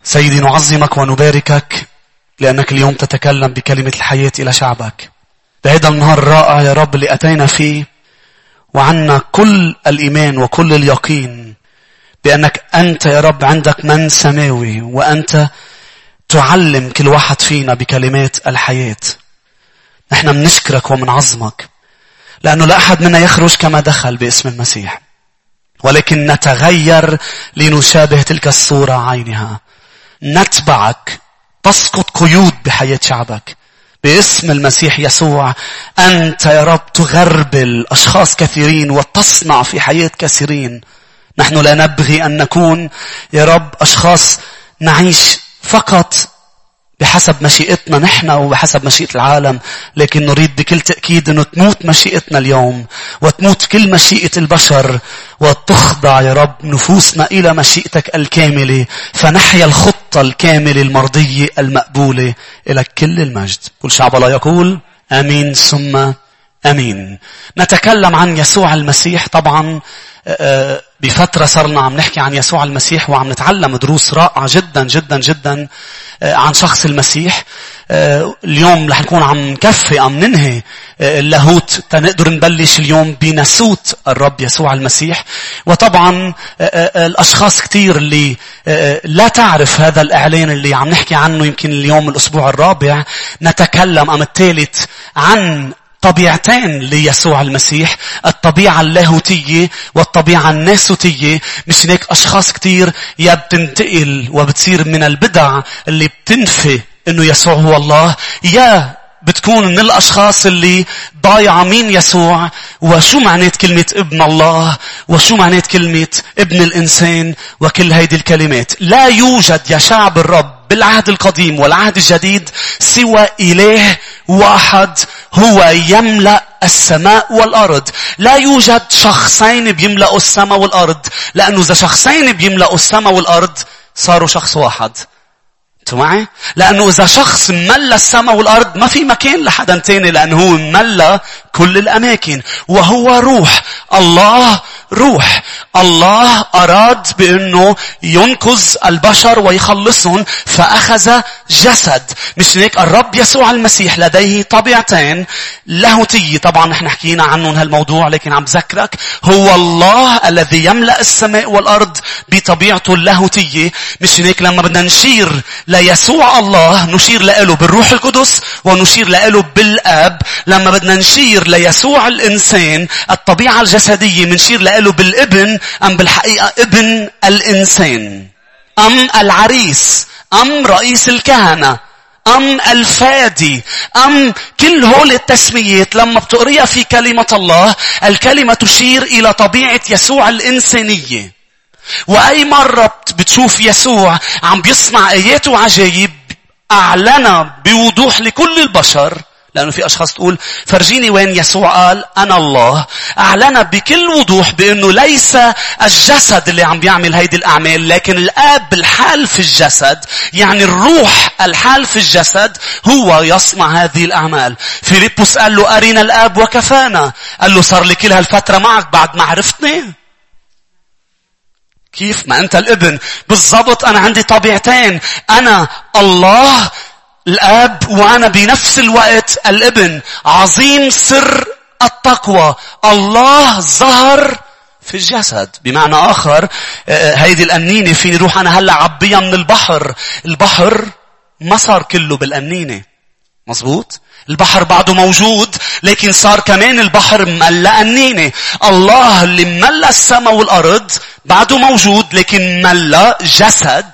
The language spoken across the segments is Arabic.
سيدي نعظمك ونباركك لأنك اليوم تتكلم بكلمة الحياة إلى شعبك. بهذا النهار الرائع يا رب اللي أتينا فيه وعنا كل الإيمان وكل اليقين بأنك أنت يا رب عندك من سماوي وأنت تعلم كل واحد فينا بكلمات الحياة. نحن منشكرك ومنعظمك لأنه لا أحد منا يخرج كما دخل باسم المسيح، ولكن نتغير لنشابه تلك الصورة عينها. نتبعك، تسقط قيود بحياة شعبك باسم المسيح يسوع. أنت يا رب تغربل أشخاص كثيرين وتصنع في حياة كثيرين. نحن لا نبغي أن نكون يا رب أشخاص نعيش فقط بحسب مشيئتنا نحن وبحسب مشيئة العالم، لكن نريد بكل تأكيد أنه تموت مشيئتنا اليوم وتموت كل مشيئة البشر وتخضع يا رب نفوسنا إلى مشيئتك الكاملة، فنحيا الخطة الكاملة المرضية المقبولة إلى كل المجد. كل شعب الله يقول آمين ثم آمين. نتكلم عن يسوع المسيح. طبعا بفترة صرنا عم نحكي عن يسوع المسيح وعم نتعلم دروس رائعة جدا جدا جدا عن شخص المسيح. اليوم رح نكون عم نكفي عم ننهي اللاهوت تنقدر نبلش اليوم بناسوت الرب يسوع المسيح. وطبعا الأشخاص كتير اللي لا تعرف هذا الإعلان اللي عم نحكي عنه يمكن اليوم الأسبوع الرابع نتكلم أم الثالث عن طبيعتين ليسوع المسيح، الطبيعة اللاهوتية والطبيعة الناسوتية. مش هيك أشخاص كتير يا بتنتقل وبتصير من البدع اللي بتنفي إنه يسوع هو الله، يا بتكون من الأشخاص اللي ضايعة مين يسوع وشو معنات كلمة ابن الله وشو معنات كلمة ابن الإنسان وكل هيدي الكلمات. لا يوجد يا شعب الرب بالعهد القديم والعهد الجديد سوى إله واحد هو يملأ السماء والأرض. لا يوجد شخصين بيملأوا السماء والأرض، لأنه إذا شخصين بيملأوا السماء والأرض صاروا شخص واحد. انتوا معي؟ لأنه إذا شخص ملأ السماء والأرض ما في مكان لحدا تاني، لأنه هو ملأ كل الأماكن وهو روح. الله روح. الله أراد بأنه ينقذ البشر ويخلصهم فأخذ جسد. مش هيك الرب يسوع المسيح لديه طبيعتين لاهوتية. طبعا نحن حكينا عنهم هالموضوع، لكن عم بذكرك هو الله الذي يملأ السماء والأرض بطبيعته اللاهوتية. مش هيك لما بدنا نشير ليسوع الله نشير له بالروح القدس ونشير له بالآب. لما بدنا نشير ليسوع الإنسان الطبيعة الجسدية منشير له بالابن، أم بالحقيقة ابن الإنسان، أم العريس، أم رئيس الكهنة، أم الفادي، أم كل هول التسميات لما بتقريها في كلمة الله الكلمة تشير إلى طبيعة يسوع الإنسانية. وأي مرة بتشوف يسوع عم بيصنع آيات وعجائب أعلن بوضوح لكل البشر، لأنه في أشخاص تقول فرجيني وين يسوع قال أنا الله. أعلن بكل وضوح بأنه ليس الجسد اللي عم بيعمل هيدي الأعمال، لكن الآب الحال في الجسد، يعني الروح الحال في الجسد هو يصنع هذه الأعمال. فيليبوس قال له أرنا الآب وكفانا. قال له صار لي كل هالفترة معك بعد ما عرفتني؟ كيف؟ ما أنت الابن. بالضبط أنا عندي طبيعتين، أنا الله الآب وأنا بنفس الوقت الابن. عظيم سر التقوى، الله ظهر في الجسد. بمعنى آخر هيدي الأنينة فيني روح أنا هلأ عبيها من البحر. البحر ما صار كله بالأنينة، مظبوط؟ البحر بعده موجود، لكن صار كمان البحر ملأ أنينة. الله اللي ملأ السماء والأرض بعده موجود، لكن ملأ جسد،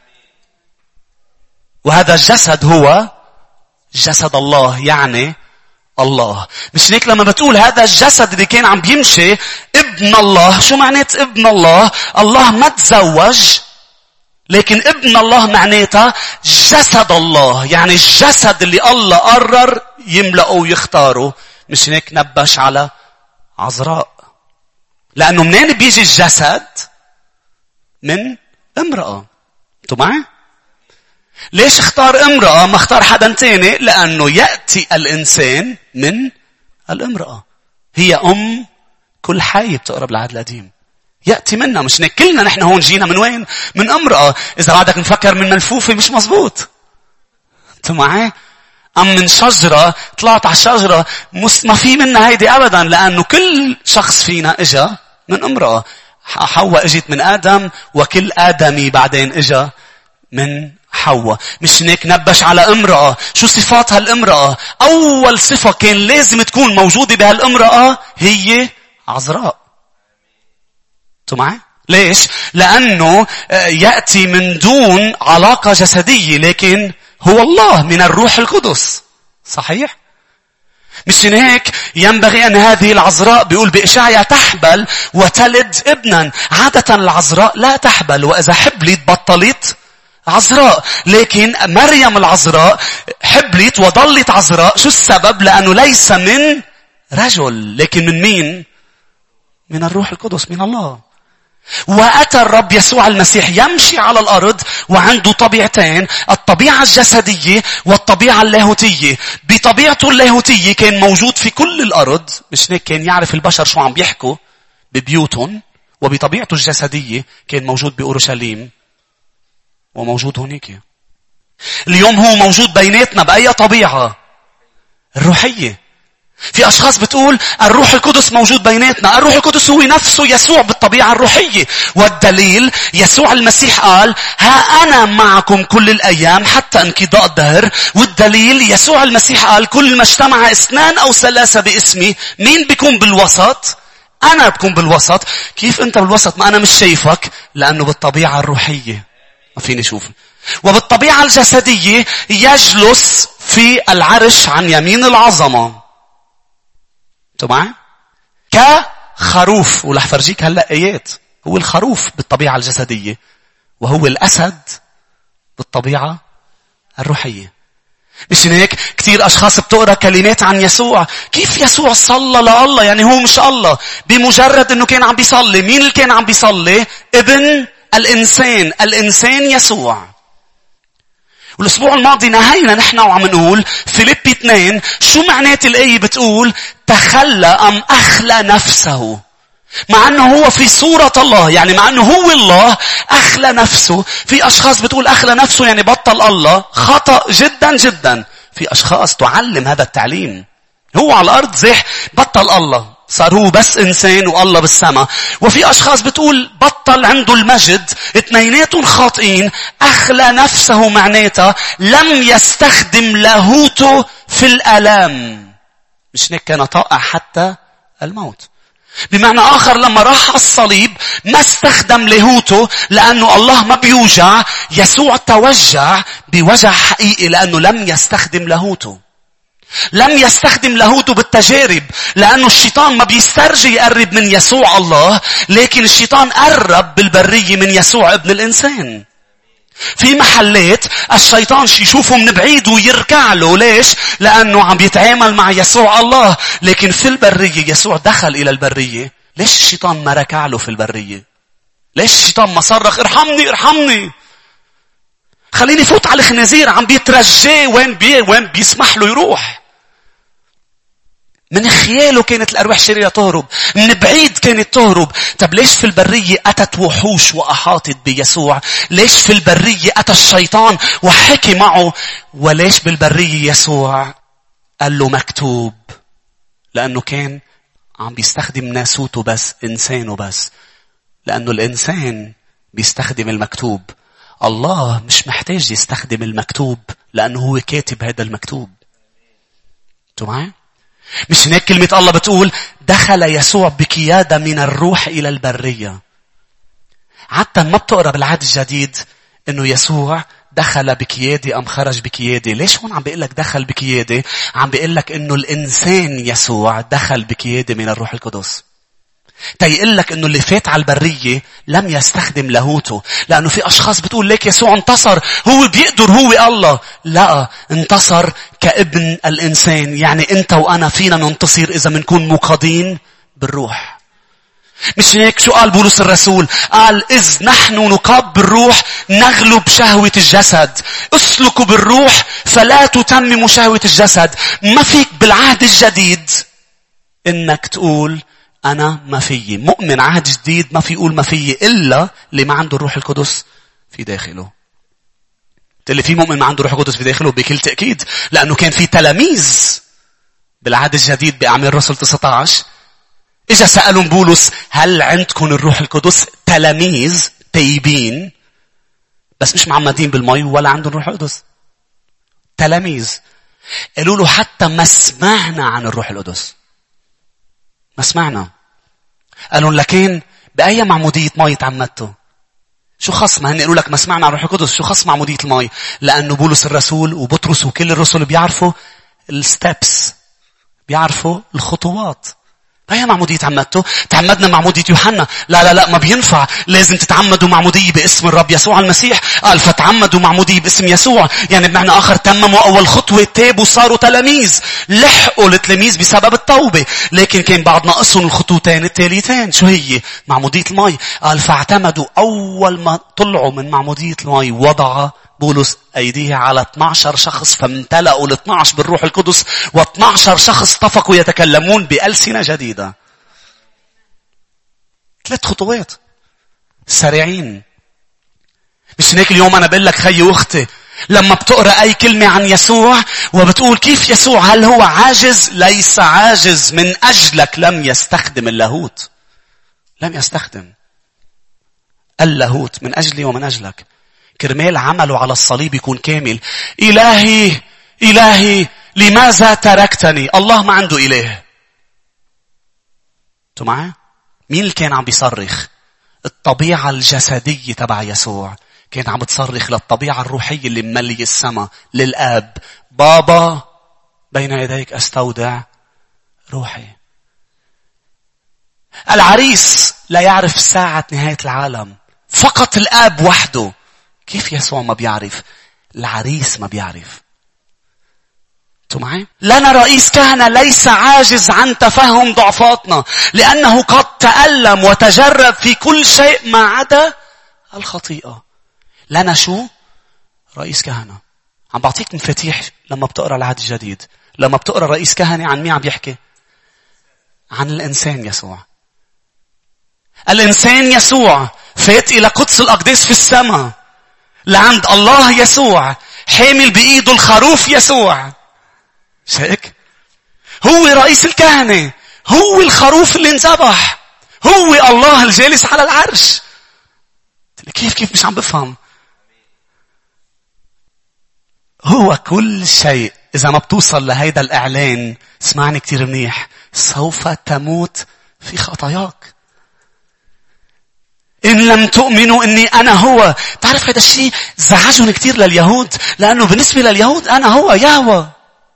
وهذا الجسد هو جسد الله، يعني الله. مش هيك لما بتقول هذا الجسد اللي كان عم بيمشي ابن الله، شو معنات ابن الله؟ الله ما تزوج، لكن ابن الله معناتها جسد الله، يعني الجسد اللي الله قرر يملأه ويختاره. مش هيك نبش على عذراء، لأنه منين بيجي الجسد؟ من امرأة. انتوا معي؟ ليش اختار امرأة ما اختار حدا تاني؟ لأنه يأتي الإنسان من الامرأة. هي أم كل حي بتقرب العهد القديم. يأتي منا. مش كلنا نحن هون جينا من وين؟ من امرأة. إذا بعدك نفكر من ملفوفة مش مزبوط. أنتوا معي؟ أم من شجرة طلعت على الشجرة، ما في منا هيدي أبدا، لأنه كل شخص فينا إجا من امرأة. حواء اجت من آدم، وكل آدمي بعدين إجا من حواء. مش هيك نبش على امرأة. شو صفات هالامرأة؟ أول صفة كان لازم تكون موجودة بهالامرأة هي عذراء. أنتوا معي؟ ليش؟ لأنه يأتي من دون علاقة جسدية، لكن هو الله من الروح القدس. صحيح؟ مش هيك ينبغي أن هذه العذراء بيقول بإشعياء تحبل وتلد ابنا. عادة العذراء لا تحبل، وإذا حبلت بطلت عذراء. لكن مريم العذراء حبلت وضلت عذراء. شو السبب؟ لأنه ليس من رجل، لكن من مين؟ من الروح القدس، من الله. وأتى الرب يسوع المسيح يمشي على الأرض وعنده طبيعتين، الطبيعة الجسدية والطبيعة اللاهوتية. بطبيعته اللاهوتية كان موجود في كل الأرض، مش هيك كان يعرف البشر شو عم بيحكوا ببيوتهم. وبطبيعته الجسدية كان موجود بأورشليم وموجود هونيك. اليوم هو موجود بيناتنا بأي طبيعة؟ الروحية. في أشخاص بتقول الروح القدس موجود بيناتنا. الروح القدس هو نفسه يسوع بالطبيعة الروحية. والدليل يسوع المسيح قال ها أنا معكم كل الأيام حتى انقضاء الدهر. والدليل يسوع المسيح قال كل ما اجتمع 2 أو 3 باسمي. مين بيكون بالوسط؟ أنا بكون بالوسط. كيف أنت بالوسط؟ ما أنا مش شايفك، لأنه بالطبيعة الروحية ما فيني أشوفك. وبالطبيعة الجسدية يجلس في العرش عن يمين العظمة. انتوا معي؟ كخروف. ورح فرجيك هلا ايات. هو الخروف بالطبيعة الجسدية، وهو الأسد بالطبيعة الروحية. مش هيك كثير أشخاص بتقرأ كلمات عن يسوع. كيف يسوع صلى لله؟ يعني هو مش الله. بمجرد انه كان عم بيصلي. مين اللي كان عم بيصلي؟ ابن الإنسان، الإنسان يسوع. والأسبوع الماضي نهينا نحن وعم نقول فيليبي 2 شو معنات الآية بتقول تخلى أم أخلى نفسه. مع أنه هو في صورة الله، يعني مع أنه هو الله أخلى نفسه. في أشخاص بتقول أخلى نفسه يعني بطل الله. خطأ جدا جدا. في أشخاص تعلم هذا التعليم. هو على الأرض زح بطل الله، صار هو بس إنسان والله بالسماء. وفي أشخاص بتقول بطل عنده المجد. اثنيناتهم خاطئين. أخلى نفسه معناتها لم يستخدم لاهوته في الآلام. مش هيك كان طائع حتى الموت. بمعنى آخر لما راح الصليب ما استخدم لاهوته، لأنه الله ما بيوجع. يسوع توجع بوجع حقيقي لأنه لم يستخدم لاهوته. لم يستخدم لاهوته بالتجارب، لأنه الشيطان ما بيسترجي يقرب من يسوع الله، لكن الشيطان قرب بالبرية من يسوع ابن الإنسان. في محلات الشيطان يشوفه من بعيد ويركع له. ليش؟ لأنه عم يتعامل مع يسوع الله. لكن في البرية يسوع دخل إلى البرية. ليش الشيطان ما ركع له في البرية؟ ليش الشيطان ما صرخ ارحمني ارحمني؟ خليني فوت على الخنازير. عم بيترجاه وين بيسمح له يروح. من خياله كانت الأرواح الشريرة تهرب. من بعيد كانت تهرب. طب ليش في البرية أتت وحوش وأحاطت بيسوع؟ ليش في البرية أتى الشيطان وحكي معه؟ وليش بالبرية يسوع قال له مكتوب؟ لأنه كان عم بيستخدم ناسوته بس، إنسانه بس. لأنه الإنسان بيستخدم المكتوب. الله مش محتاج يستخدم المكتوب لأنه هو كاتب هذا المكتوب. انتوا معي؟ مش هناك كلمة الله بتقول دخل يسوع بقيادة من الروح إلى البرية. حتى ما بتقرأ بالعهد الجديد إنه يسوع دخل بقيادة أم خرج بقيادة. ليش هون عم بيقول لك دخل بقيادة؟ عم بيقول لك إنه الإنسان يسوع دخل بقيادة من الروح القدس. تيقول لك إنه اللي فات على البرية لم يستخدم لاهوته. لأنه في أشخاص بتقول لك يسوع انتصر، هو بيقدر، هو الله. لا، انتصر كابن الإنسان. يعني أنت وأنا فينا ننتصر إذا منكون مقادين بالروح. مش هيك شو قال بولس الرسول؟ قال إذ نحن نقاد بالروح نغلب شهوة الجسد. اسلكوا بالروح فلا تتمموا شهوة الجسد. ما فيك بالعهد الجديد إنك تقول أنا ما فيي. مؤمن عهد جديد ما في يقول ما فيي إلا اللي ما عنده الروح القدس في داخله. اللي في مؤمن ما عنده الروح القدس في داخله بكل تأكيد، لأنه كان في تلاميذ بالعهد الجديد بأعمال الرسل 19 إجا سألهم بولس هل عندكم الروح القدس؟ تلاميذ تايبين بس مش معمدين بالمي ولا عندهم الروح القدس. تلاميذ قالوا له حتى ما سمعنا عن الروح القدس. ما سمعنا. قالوا لكن بأي معمودية مي تعمدتوا؟ شو خص ما هن يقولوا لك ما سمعنا عن الروح القدس؟ شو خص معمودية المي؟ لأنه بولس الرسول وبطرس وكل الرسل بيعرفوا الستبس، بيعرفوا الخطوات. هي معمودية تعمدتوا؟ تعمدنا معمودية يوحنا. لا ما بينفع، لازم تتعمدوا معمودية باسم الرب يسوع المسيح. قال فتعمدوا معمودية باسم يسوع، يعني بمعنى آخر تمموا أول خطوة، تابوا صاروا تلاميذ، لحقوا التلاميذ بسبب التوبة. لكن كان بعد ناقصهم الخطوتين التاليتين. شو هي؟ معمودية المي. قال فاعتمدوا أول ما طلعوا من معمودية المي وضع بولس أيديه على 12 شخص فامتلأوا 12 بالروح القدس، و12 شخص اتفقوا يتكلمون بألسنة جديدة. 3 خطوات سريعين. مش هيك اليوم أنا بقول لك خيي واختي، لما بتقرأ أي كلمة عن يسوع وبتقول كيف يسوع، هل هو عاجز؟ ليس عاجز. من أجلك لم يستخدم اللاهوت. لم يستخدم اللاهوت من أجلي ومن أجلك. كرمال عمله على الصليب يكون كامل. إلهي لماذا تركتني؟ الله ما عنده إله. انتوا معي؟ مين اللي كان عم بيصرخ؟ الطبيعة الجسدية تبع يسوع كان عم بتصرخ للطبيعة الروحية اللي مملية السماء، للآب. بابا بين يديك أستودع روحي. العريس لا يعرف ساعة نهاية العالم، فقط الآب وحده. كيف يسوع ما بيعرف؟ العريس ما بيعرف. انتوا معي؟ لنا رئيس كهنة ليس عاجز عن تفهم ضعفاتنا، لأنه قد تألم وتجرب في كل شيء ما عدا الخطيئة. لنا شو؟ رئيس كهنة. عم بعطيك مفاتيح لما بتقرأ العهد الجديد. لما بتقرأ رئيس كهنة عن مين عم بيحكي؟ عن الإنسان يسوع. الإنسان يسوع فات إلى قدس الأقداس في السماء لعند الله يسوع، حامل بإيده الخروف يسوع. شايك؟ هو رئيس الكهنة، هو الخروف اللي انذبح، هو الله الجالس على العرش. كيف مش عم بفهم؟ هو كل شيء. إذا ما بتوصل لهيدا الإعلان، اسمعني كتير منيح، سوف تموت في خطاياك. إن لم تؤمنوا إني أنا هو. تعرف هذا الشيء زعجهم كتير لليهود، لأنه بالنسبة لليهود أنا هو يهوه.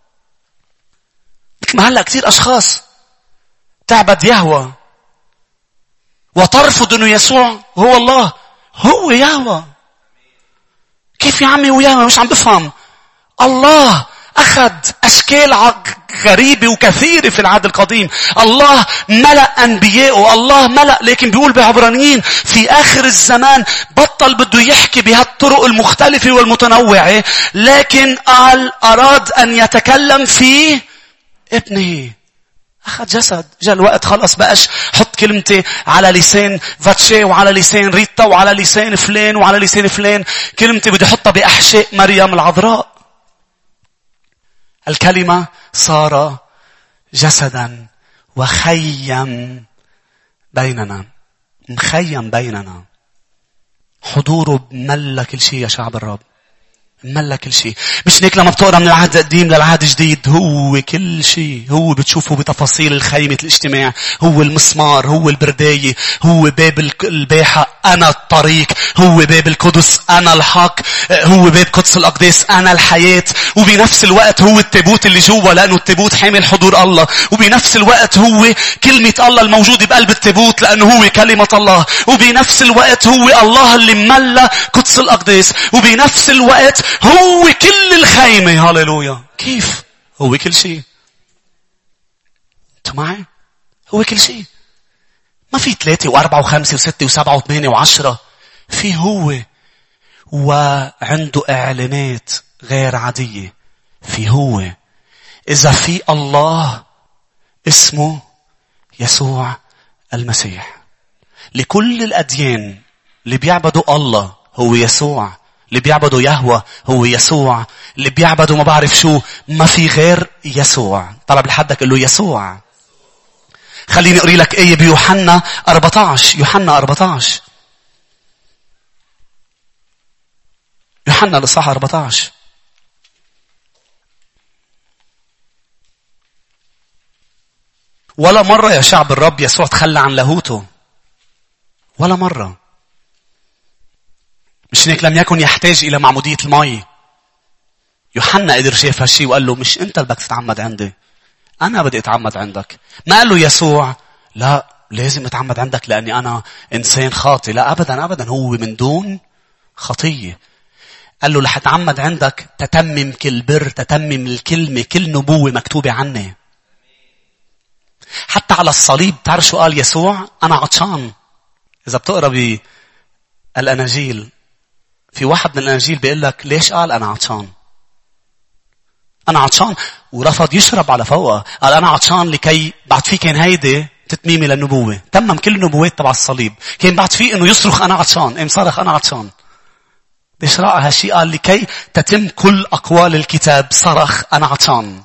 مثل ما هلأ كتير أشخاص تعبد يهوه وترفض إنه يسوع هو الله. هو يهوه. كيف يا عمي ويهوه؟ مش عم بفهم. الله أخذ أشكال غريبة وكثيرة في العهد القديم. الله ملأ أنبياءه، الله ملأ، لكن بيقول بعبرانيين في آخر الزمان بطل بده يحكي بهالطرق المختلفة والمتنوعة، لكن قال أراد أن يتكلم في ابنه. أخذ جسد. جاء الوقت خلاص بقاش حط كلمتي على لسان فاتشي وعلى لسان ريتا وعلى لسان فلان وعلى لسان فلان. كلمتي بدي حطها بأحشاء مريم العذراء. الكلمة صار جسدا وخيم بيننا. مخيم بيننا. حضوره ملا كل شيء يا شعب الرب. ملا كل شيء. مش هيك لما بتقرأ من العهد القديم للعهد الجديد هو كل شيء. هو بتشوفه بتفاصيل الخيمة الاجتماع. هو المسمار، هو البرداية، هو باب الباحة، أنا الطريق، هو باب القدس، أنا الحق، هو باب قدس الأقداس، أنا الحياة. وبنفس الوقت هو التابوت اللي جوا، لأنه التابوت حامل حضور الله. وبنفس الوقت هو كلمة الله الموجودة بقلب التابوت، لأنه هو كلمة الله. وبنفس الوقت هو الله اللي ملا قدس الأقداس. وبنفس الوقت هو كل الخيمة. هاليلويا. كيف؟ هو كل شيء. انتوا معي؟ هو كل شيء. ما في 3 و4 و5 و6 و7 و8 و10. في هو. وعنده إعلانات غير عادية. في هو. إذا في الله اسمه يسوع المسيح. لكل الأديان اللي بيعبدوا الله هو يسوع، اللي بيعبدوا يهوه هو يسوع، اللي بيعبدوا ما بعرف شو، ما في غير يسوع. طلب لحدك قل له يسوع. خليني أقري لك آية بيوحنا 14. يوحنا 14. يوحنا الإصحاح 14. ولا مرة يا شعب الرب يسوع تخلى عن لاهوته، ولا مرة. مش هيك لم يكن يحتاج إلى معمودية المي. يوحنا قدر شاف هالشي وقال له مش أنت اللي بدك تتعمد عندي، أنا بدي أتعمد عندك. ما قال له يسوع لا لازم أتعمد عندك لأني أنا إنسان خاطئ. لا أبدا أبدا، هو من دون خطية. قال له رح أتعمد عندك تتمم كل بر، تتمم الكلمة، كل نبوة مكتوبة عني. حتى على الصليب تعرف شو قال يسوع؟ أنا عطشان. إذا بتقرأ بالأناجيل في واحد من الأناجيل بيقول لك ليش قال أنا عطشان؟ أنا عطشان ورفض يشرب على فوقه. قال أنا عطشان لكي بعد فيه كان هيدي تتميمي للنبوة. تمم كل النبوات تبع الصليب. كان بعد فيه إنه يصرخ أنا عطشان. إيه صرخ أنا عطشان. ليش رائع هالشيء؟ قال لكي تتم كل أقوال الكتاب صرخ أنا عطشان.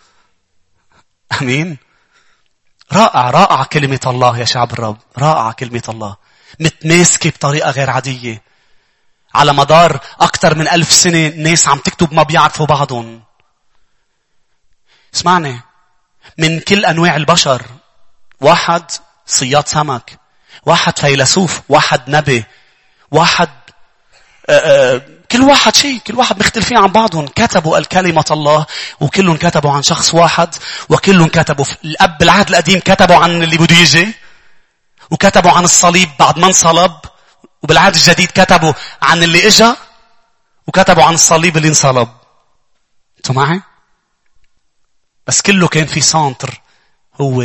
أمين. رائع رائع كلمة الله يا شعب الرب. رائع كلمة الله متماسكة بطريقة غير عادية. على مدار أكثر من 1000 سنة الناس عم تكتب ما بيعرفوا بعضهم. اسمعني، من كل أنواع البشر، واحد صياد سمك، واحد فيلسوف، واحد نبي، واحد كل واحد شيء، كل واحد مختلفين عن بعضهم. كتبوا الكلمة الله وكلهم كتبوا عن شخص واحد، وكلهم كتبوا الأب بالعهد القديم كتبوا عن اللي بده يجي، وكتبوا عن الصليب بعد ما انصلب، وبالعهد الجديد كتبوا عن اللي اجا، وكتبوا عن الصليب اللي انصلب. انتوا معي؟ بس كله كان في سانتر، هو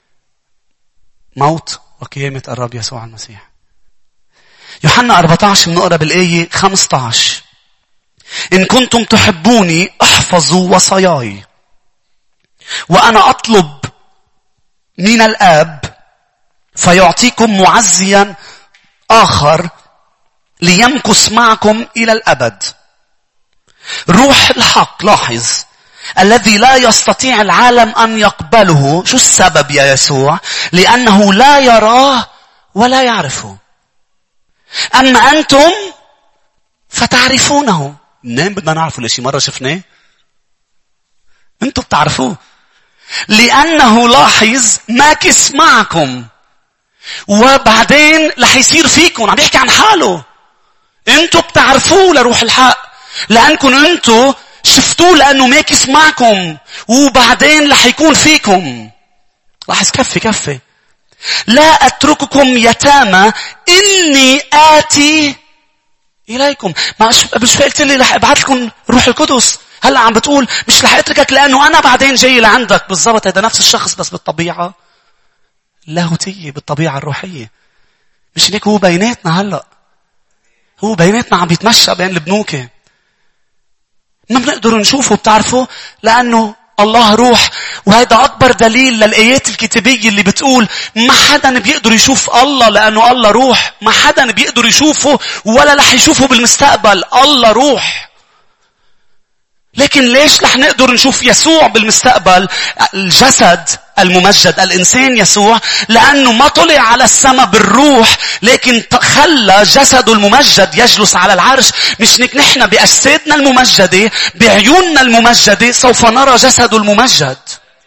موت وقيامة الرب يسوع المسيح. يوحنا 14 بنقرأ بالآية 15. إن كنتم تحبوني احفظوا وصاياي، وأنا أطلب من الآب فيعطيكم معزيا آخر ليمكث معكم إلى الأبد، روح الحق. لاحظ، الذي لا يستطيع العالم أن يقبله. شو السبب يا يسوع؟ لأنه لا يراه ولا يعرفه، أما أنتم فتعرفونه. منين بدنا نعرفه؟ لشي مرة شفناه؟ أنتم بتعرفوه لأنه لاحظ ماكث معكم، وبعدين رح يصير فيكم. عم يحكي عن حاله. أنتم بتعرفوه لروح الحق لأنكم أنتم شفتوه، لأنه ماكث معكم، وبعدين رح يكون فيكم. لاحظ كفي لا أترككم يتامى إني آتي إليكم. ما قبل شوي قلت لي رح أبعث لكم روح القدس. هلأ عم بتقول مش رح أتركك لأنه أنا بعدين جاي لعندك. بالضبط، هذا نفس الشخص بس بالطبيعة لاهوتية، بالطبيعة الروحية. مش هيك هو بيناتنا. هلأ هو بيناتنا عم بيتمشى بين البنوكة، ما بنقدر نشوفه. بتعرفوا لأنه الله روح. وهذا أكبر دليل للآيات الكتابية اللي بتقول ما حدا بيقدر يشوف الله لأنه الله روح. ما حدا بيقدر يشوفه ولا رح يشوفه بالمستقبل. الله روح. لكن ليش رح نقدر نشوف يسوع بالمستقبل؟ الجسد الممجد، الإنسان يسوع، لأنه ما طلع على السماء بالروح، لكن خلى جسده الممجد يجلس على العرش. مش نك نحن بأجسادنا الممجدة، بعيوننا الممجدة سوف نرى جسده الممجد.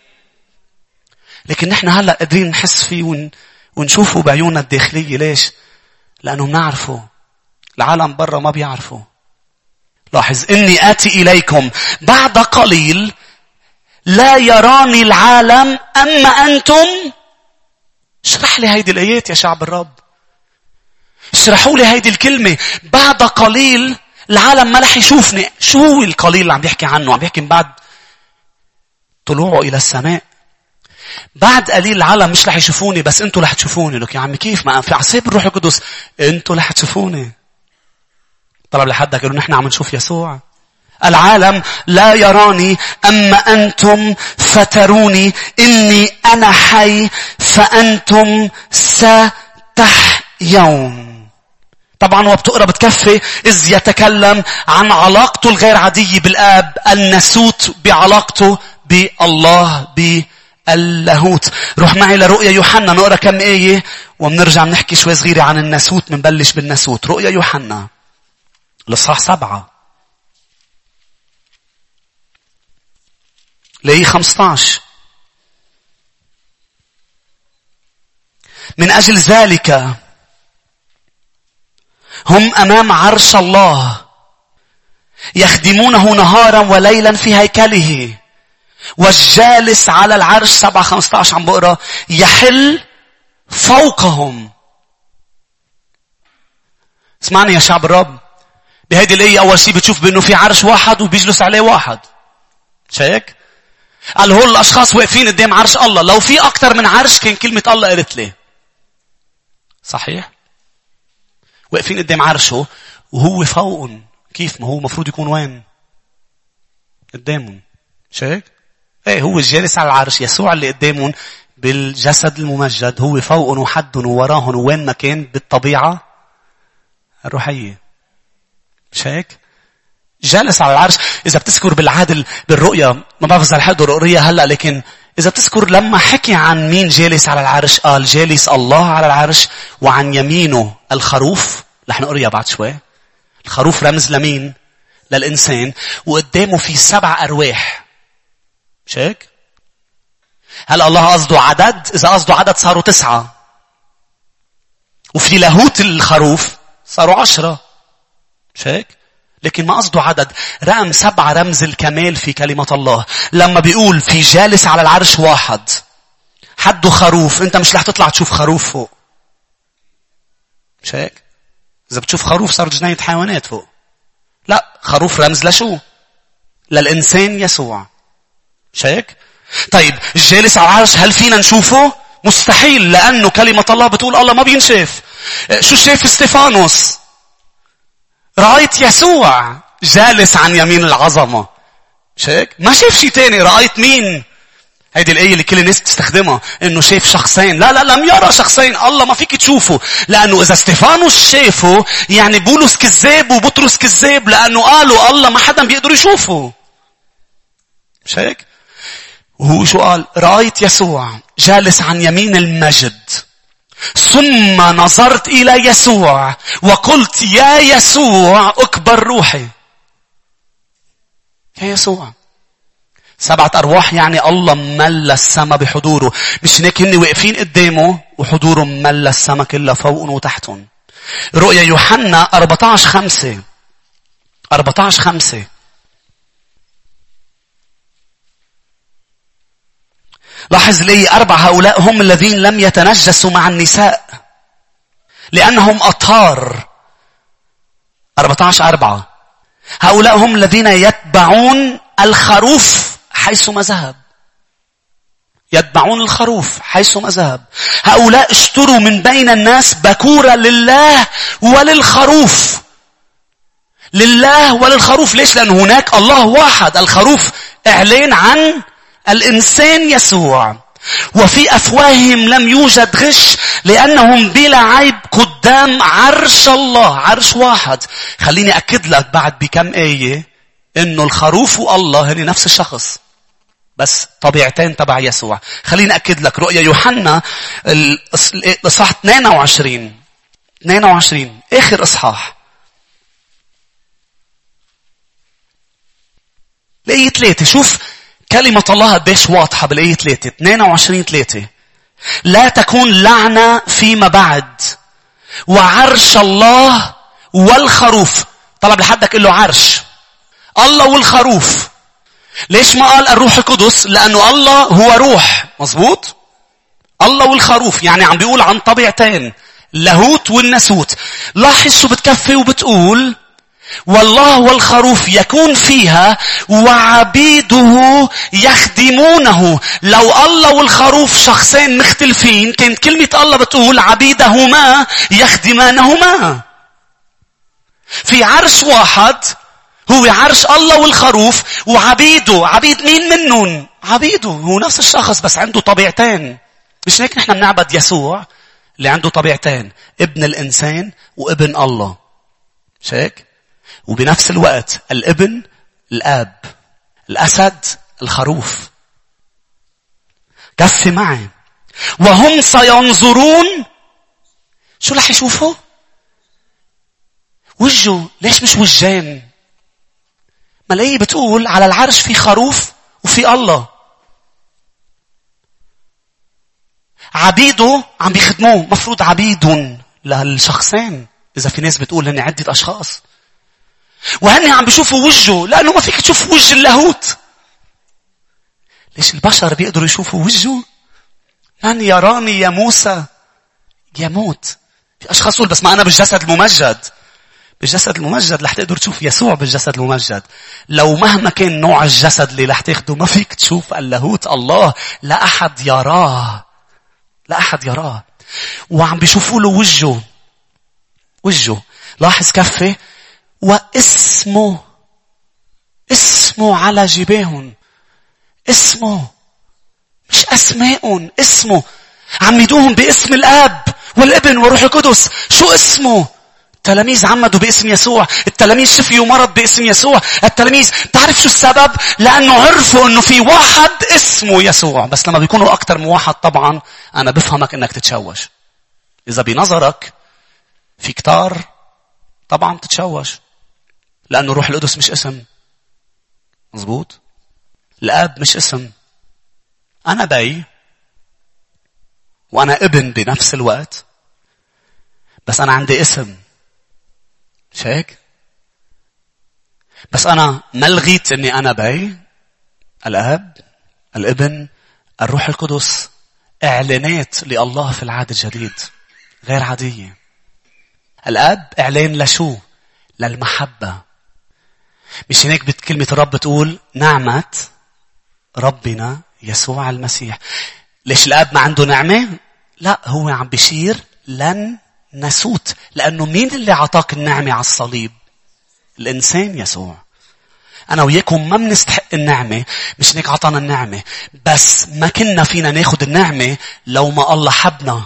لكن نحن هلأ قادرين نحس فيه ونشوفه بعيوننا الداخلية. ليش؟ لأنه بنعرفه. العالم برا ما بيعرفه. لاحظ، إني آتي إليكم بعد قليل لا يراني العالم أما أنتم. اشرح لي هيدي الآيات يا شعب الرب. اشرحوا لي هيدي الكلمة. بعد قليل العالم ما رح يشوفني. شو هو القليل اللي عم بيحكي عنه؟ عم بيحكي من بعد طلوعه إلى السماء. بعد قليل العالم مش رح يشوفوني، بس انتوا رح تشوفوني. لك يا عمي كيف؟ ما في عصيب الروح القدس. انتوا رح تشوفوني. طلب لحدك قالوا نحن عم نشوف يسوع. العالم لا يراني أما أنتم فتروني. إني أنا حي فأنتم ستحيون. طبعا وبتقرأ بتكفي إذ يتكلم عن علاقته الغير عادية بالآب، الناسوت بعلاقته بالله باللاهوت. روح معي لرؤيا يوحنا نقرأ كم آية ومنرجع نحكي شوي صغيرة عن الناسوت. منبلش بالناسوت. رؤيا يوحنا الإصحاح 7 ليه 15. من أجل ذلك هم أمام عرش الله يخدمونه نهارا وليلا في هيكله، والجالس على العرش 7:15 عم بقرأ يحل فوقهم. اسمعني يا شعب الرب، بهذه الآية أول شيء بتشوف بأنه في عرش واحد وبيجلس عليه واحد. شايك؟ قال هول الأشخاص واقفين قدام عرش الله. لو في أكتر من عرش كان كلمة الله قالت لي صحيح. واقفين قدام عرشه وهو فوقهم. كيف؟ ما هو مفروض يكون وين؟ قدامهم. شايك؟ ايه هو الجالس على العرش، يسوع اللي قدامهم بالجسد الممجد، هو فوقهم وحدهم ووراهم وين ما كان بالطبيعة الروحية. شايك؟ جالس على العرش. إذا بتذكر بالعهد بالرؤيا، ما بعرف إذا الحقوا الرؤيا هلأ، لكن إذا بتذكر لما حكي عن مين جالس على العرش، قال جالس الله على العرش وعن يمينه الخروف. رح نقرأ بعد شوي. الخروف رمز لمين؟ للإنسان. وقدامه في 7 أرواح. شايك؟ هل الله قصده عدد؟ إذا قصده عدد صاروا 9. وفي لاهوت الخروف صاروا 10. شايك؟ لكن ما قصده عدد. رقم 7 رمز الكمال في كلمة الله. لما بيقول في جالس على العرش واحد حده خروف، انت مش رح تطلع تشوف خروف فوق. مش هيك؟ اذا بتشوف خروف صار جناية حيوانات فوق. لا، خروف رمز لشو؟ للإنسان يسوع. مش هيك؟ طيب الجالس على العرش هل فينا نشوفه؟ مستحيل، لأنه كلمة الله بتقول الله ما بينشاف. شو شاف استفانوس؟ رأيت يسوع جالس عن يمين العظمة. مش هيك؟ ما شاف شيء تاني. رأيت مين؟ هيدي الآية اللي كل الناس بتستخدمها، إنه شاف شخصين. لا لم يرى شخصين. الله ما فيك تشوفه، لأنه إذا استفانوس شافه يعني بولس كذاب وبطرس كذاب، لأنه قالوا الله ما حدا بيقدر يشوفه. مش هيك؟ وهو شو قال؟ رأيت يسوع جالس عن يمين المجد، ثم نظرت إلى يسوع وقلت يا يسوع أكبر روحي. يا يسوع. 7 أرواح يعني الله ملى السما بحضوره. مش هيك هن واقفين قدامه وحضوره ملى السما كلها فوقهم وتحتهم. رؤيا يوحنا 14:5. 14:5. لاحظ لي 4 هؤلاء هم الذين لم يتنجسوا مع النساء لأنهم أطهار. 14:4. هؤلاء هم الذين يتبعون الخروف حيثما ذهب. يتبعون الخروف حيثما ذهب. هؤلاء اشتروا من بين الناس بكورة لله وللخروف. لله وللخروف. ليش؟ لأن هناك الله واحد. الخروف إعلان عن الإنسان يسوع. وفي أفواههم لم يوجد غش لأنهم بلا عيب قدام عرش الله. عرش واحد. خليني أكد لك بعد بكم آية إنه الخروف والله هني نفس الشخص، بس طبيعتين تبع يسوع. خليني أكد لك. رؤيا يوحنا الإصحاح 22 آخر إصحاح الآية 3. شوف كلمة الله قديش واضحة بالآية 3. 22:3. لا تكون لعنة فيما بعد، وعرش الله والخروف. طلب لحدك قل له عرش الله والخروف. ليش ما قال الروح القدس؟ لأنه الله هو روح. مظبوط؟ الله والخروف يعني عم بيقول عن طبيعتين، لاهوت والناسوت. لاحظ شو بتكفي وبتقول والله والخروف يكون فيها وعبيده يخدمونه. لو الله والخروف شخصين مختلفين كانت كلمة الله بتقول عبيدهما يخدمانهما. في عرش واحد هو عرش الله والخروف، وعبيده. عبيد مين منهم؟ عبيده. هو نفس الشخص بس عنده طبيعتين. مش هيك نحن بنعبد يسوع اللي عنده طبيعتين، ابن الإنسان وابن الله. مش هيك؟ وبنفس الوقت الابن الآب، الأسد الخروف. كفي معي. وهم سينظرون. شو رح يشوفوا؟ وجهه. ليش مش وجهين؟ ملاقيه بتقول على العرش في خروف وفي الله. عبيده عم بيخدموه. مفروض عبيد للشخصين إذا في ناس بتقول هن عدة أشخاص. وهن عم بيشوفوا وجهه لأنه ما فيك تشوف وجه اللاهوت. ليش البشر بيقدروا يشوفوا وجهه؟ من يراني يا موسى يموت. في أشخاص يقول بس ما أنا بالجسد الممجد. بالجسد الممجد رح تقدر تشوف يسوع بالجسد الممجد. لو مهما كان نوع الجسد اللي رح تاخده ما فيك تشوف اللاهوت الله. لا أحد يراه. لا أحد يراه. وعم بيشوفوا له وجهه. وجهه. لاحظ كفه. واسمه. اسمه على جباههم. اسمه. مش أسماء. اسمه. عمدوهم باسم الآب والابن والروح القدس. شو اسمه؟ التلاميذ عمدوا باسم يسوع. التلاميذ شفيوا مرض باسم يسوع. التلاميذ تعرف شو السبب؟ لأنه عرفوا أنه في واحد اسمه يسوع. بس لما بيكونوا أكتر من واحد طبعا أنا بفهمك أنك تتشوش. إذا بنظرك في كتار طبعا تتشوش. لأنه روح القدس مش اسم. مظبوط؟ الآب مش اسم. أنا بي وأنا ابن بنفس الوقت. بس أنا عندي اسم. مش هيك؟ بس أنا ما لغيت أني أنا بي. الآب، الابن، الروح القدس. إعلانات لله في العهد الجديد غير عادية. الآب إعلان لشو؟ للمحبة. مش هناك بكلمة الرب تقول نعمة ربنا يسوع المسيح. ليش الآب ما عنده نعمة؟ لا، هو عم بيشير لن نسوت. لأنه مين اللي عطاك النعمة على الصليب؟ الإنسان يسوع. أنا وياكم ما بنستحق النعمة. مش هيك عطانا النعمة. بس ما كنا فينا ناخد النعمة لو ما الله حبنا.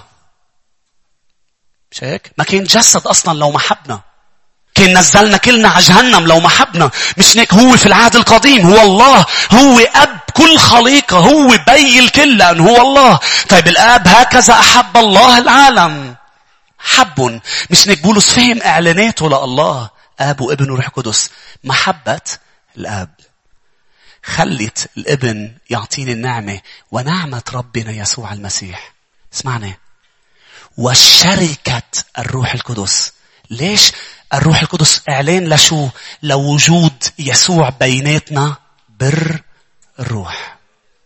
مش هيك؟ ما كان جسد أصلا لو ما حبنا. كان نزلنا كلنا على جهنم لو ما حبنا. مش هيك؟ هو في العهد القديم هو الله. هو أب كل خليقة. هو بي الكل لأن هو الله. طيب الآب هكذا أحب الله العالم. حب. مش هيك بولس فهم إعلاناته لله. آب وابن وروح قدس. محبة الآب خلت الابن يعطيني النعمة ونعمة ربنا يسوع المسيح. اسمعني. وشركة الروح القدس. ليش؟ الروح القدس إعلان لشو؟ لوجود يسوع بيناتنا بر الروح.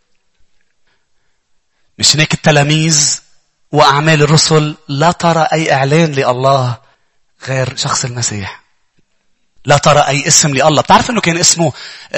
مش هيك التلاميذ وأعمال الرسل لا ترى أي إعلان لله غير شخص المسيح. لا ترى أي اسم لله. بتعرف أنه كان اسمه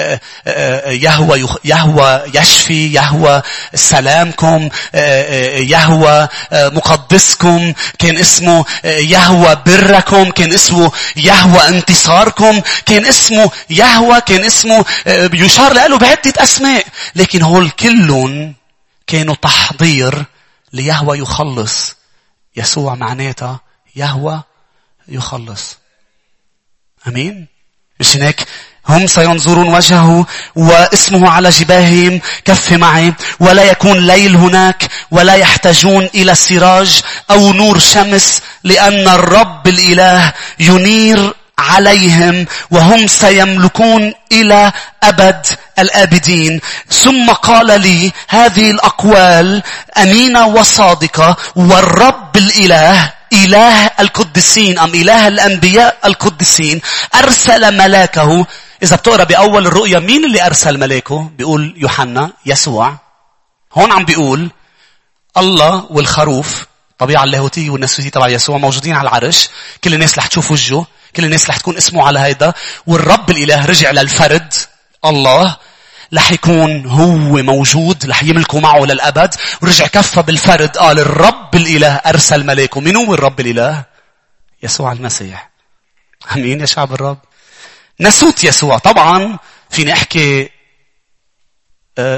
يهوى يشفي، يهوى سلامكم، يهوى مقدسكم، كان اسمه يهوى بركم، كان اسمه يهوى انتصاركم، كان اسمه يهوى، كان اسمه يشار له بعدة أسماء. لكن هول كلهم كانوا تحضير ليهوى يخلص. يسوع معناتها يهوى يخلص. أمين؟ مش هناك؟ هم سينظرون وجهه واسمه على جباههم. كف معي. ولا يكون ليل هناك ولا يحتاجون إلى سراج أو نور شمس لأن الرب الإله ينير عليهم وهم سيملكون إلى أبد الآبدين. ثم قال لي هذه الأقوال أمينة وصادقة والرب الإله إله القدسين أم إله الأنبياء القدسين أرسل ملاكه. إذا بتقرأ بأول الرؤيا مين اللي أرسل ملاكه؟ بيقول يوحنا يسوع. هون عم بيقول الله والخروف طبيعة اللاهوتية والناسوتية تبع يسوع موجودين على العرش. كل الناس رح تشوف وجهه. كل الناس رح تكون اسمه على هيدا. والرب الإله رجع للفرد الله. رح يكون هو موجود. رح يملكوا معه للأبد. ورجع كفى بالفرد. قال الرب الإله أرسل ملاكه. من هو الرب الإله؟ يسوع المسيح. أمين يا شعب الرب. نسوت يسوع. طبعا فيني أحكي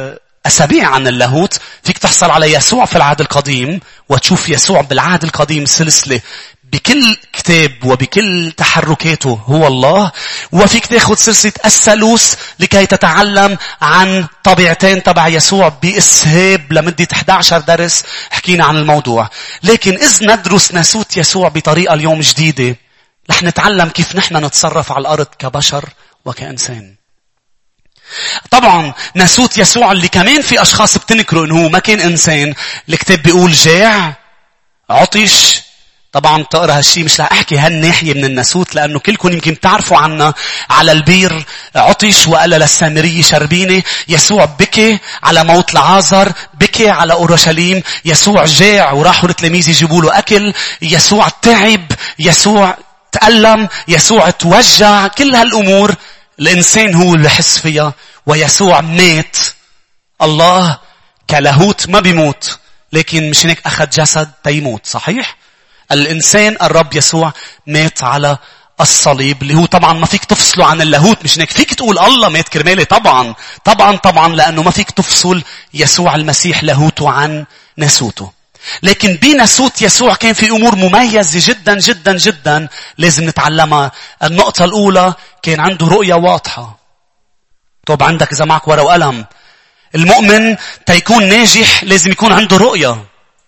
أسابيع عن اللاهوت. فيك تحصل على يسوع في العهد القديم وتشوف يسوع بالعهد القديم سلسلة بكل كتاب وبكل تحركاته هو الله. وفيك تاخد سلسلة الثالوث لكي تتعلم عن طبيعتين تبع يسوع بإسهاب لمدة 11 درس حكينا عن الموضوع. لكن إذ ندرس ناسوت يسوع بطريقة اليوم جديدة رح نتعلم كيف نحن نتصرف على الأرض كبشر وكإنسان. طبعا ناسوت يسوع اللي كمان في أشخاص بتنكروا إنه ما كان إنسان. الكتاب بيقول جاع، عطش. طبعا تقرأ هالشي مش رح أحكي هالناحية من الناسوت لأنه كلكم يمكن تعرفوا عنا. على البير عطش وقال للسامرية شربيني. يسوع بكي على موت لعازر، بكي على أورشليم. يسوع جاع وراحوا التلاميذ يجيبوا له أكل. يسوع تعب، يسوع تألم، يسوع توجع. كل هالأمور الإنسان هو اللي حس فيها. ويسوع مات. الله كلاهوت ما بيموت، لكن مش هيك أخذ جسد تيموت. صحيح؟ الإنسان الرب يسوع مات على الصليب اللي هو طبعا ما فيك تفصله عن اللاهوت. مش هيك فيك تقول الله مات كرمالي. طبعا طبعا طبعا لأنه ما فيك تفصل يسوع المسيح لاهوته عن ناسوته. لكن بناسوت يسوع كان في أمور مميزة جدا جدا جدا لازم نتعلمها. النقطة الأولى كان عنده رؤية واضحة. طب عندك إذا معك ورقة وقلم. المؤمن تيكون ناجح لازم يكون عنده رؤية.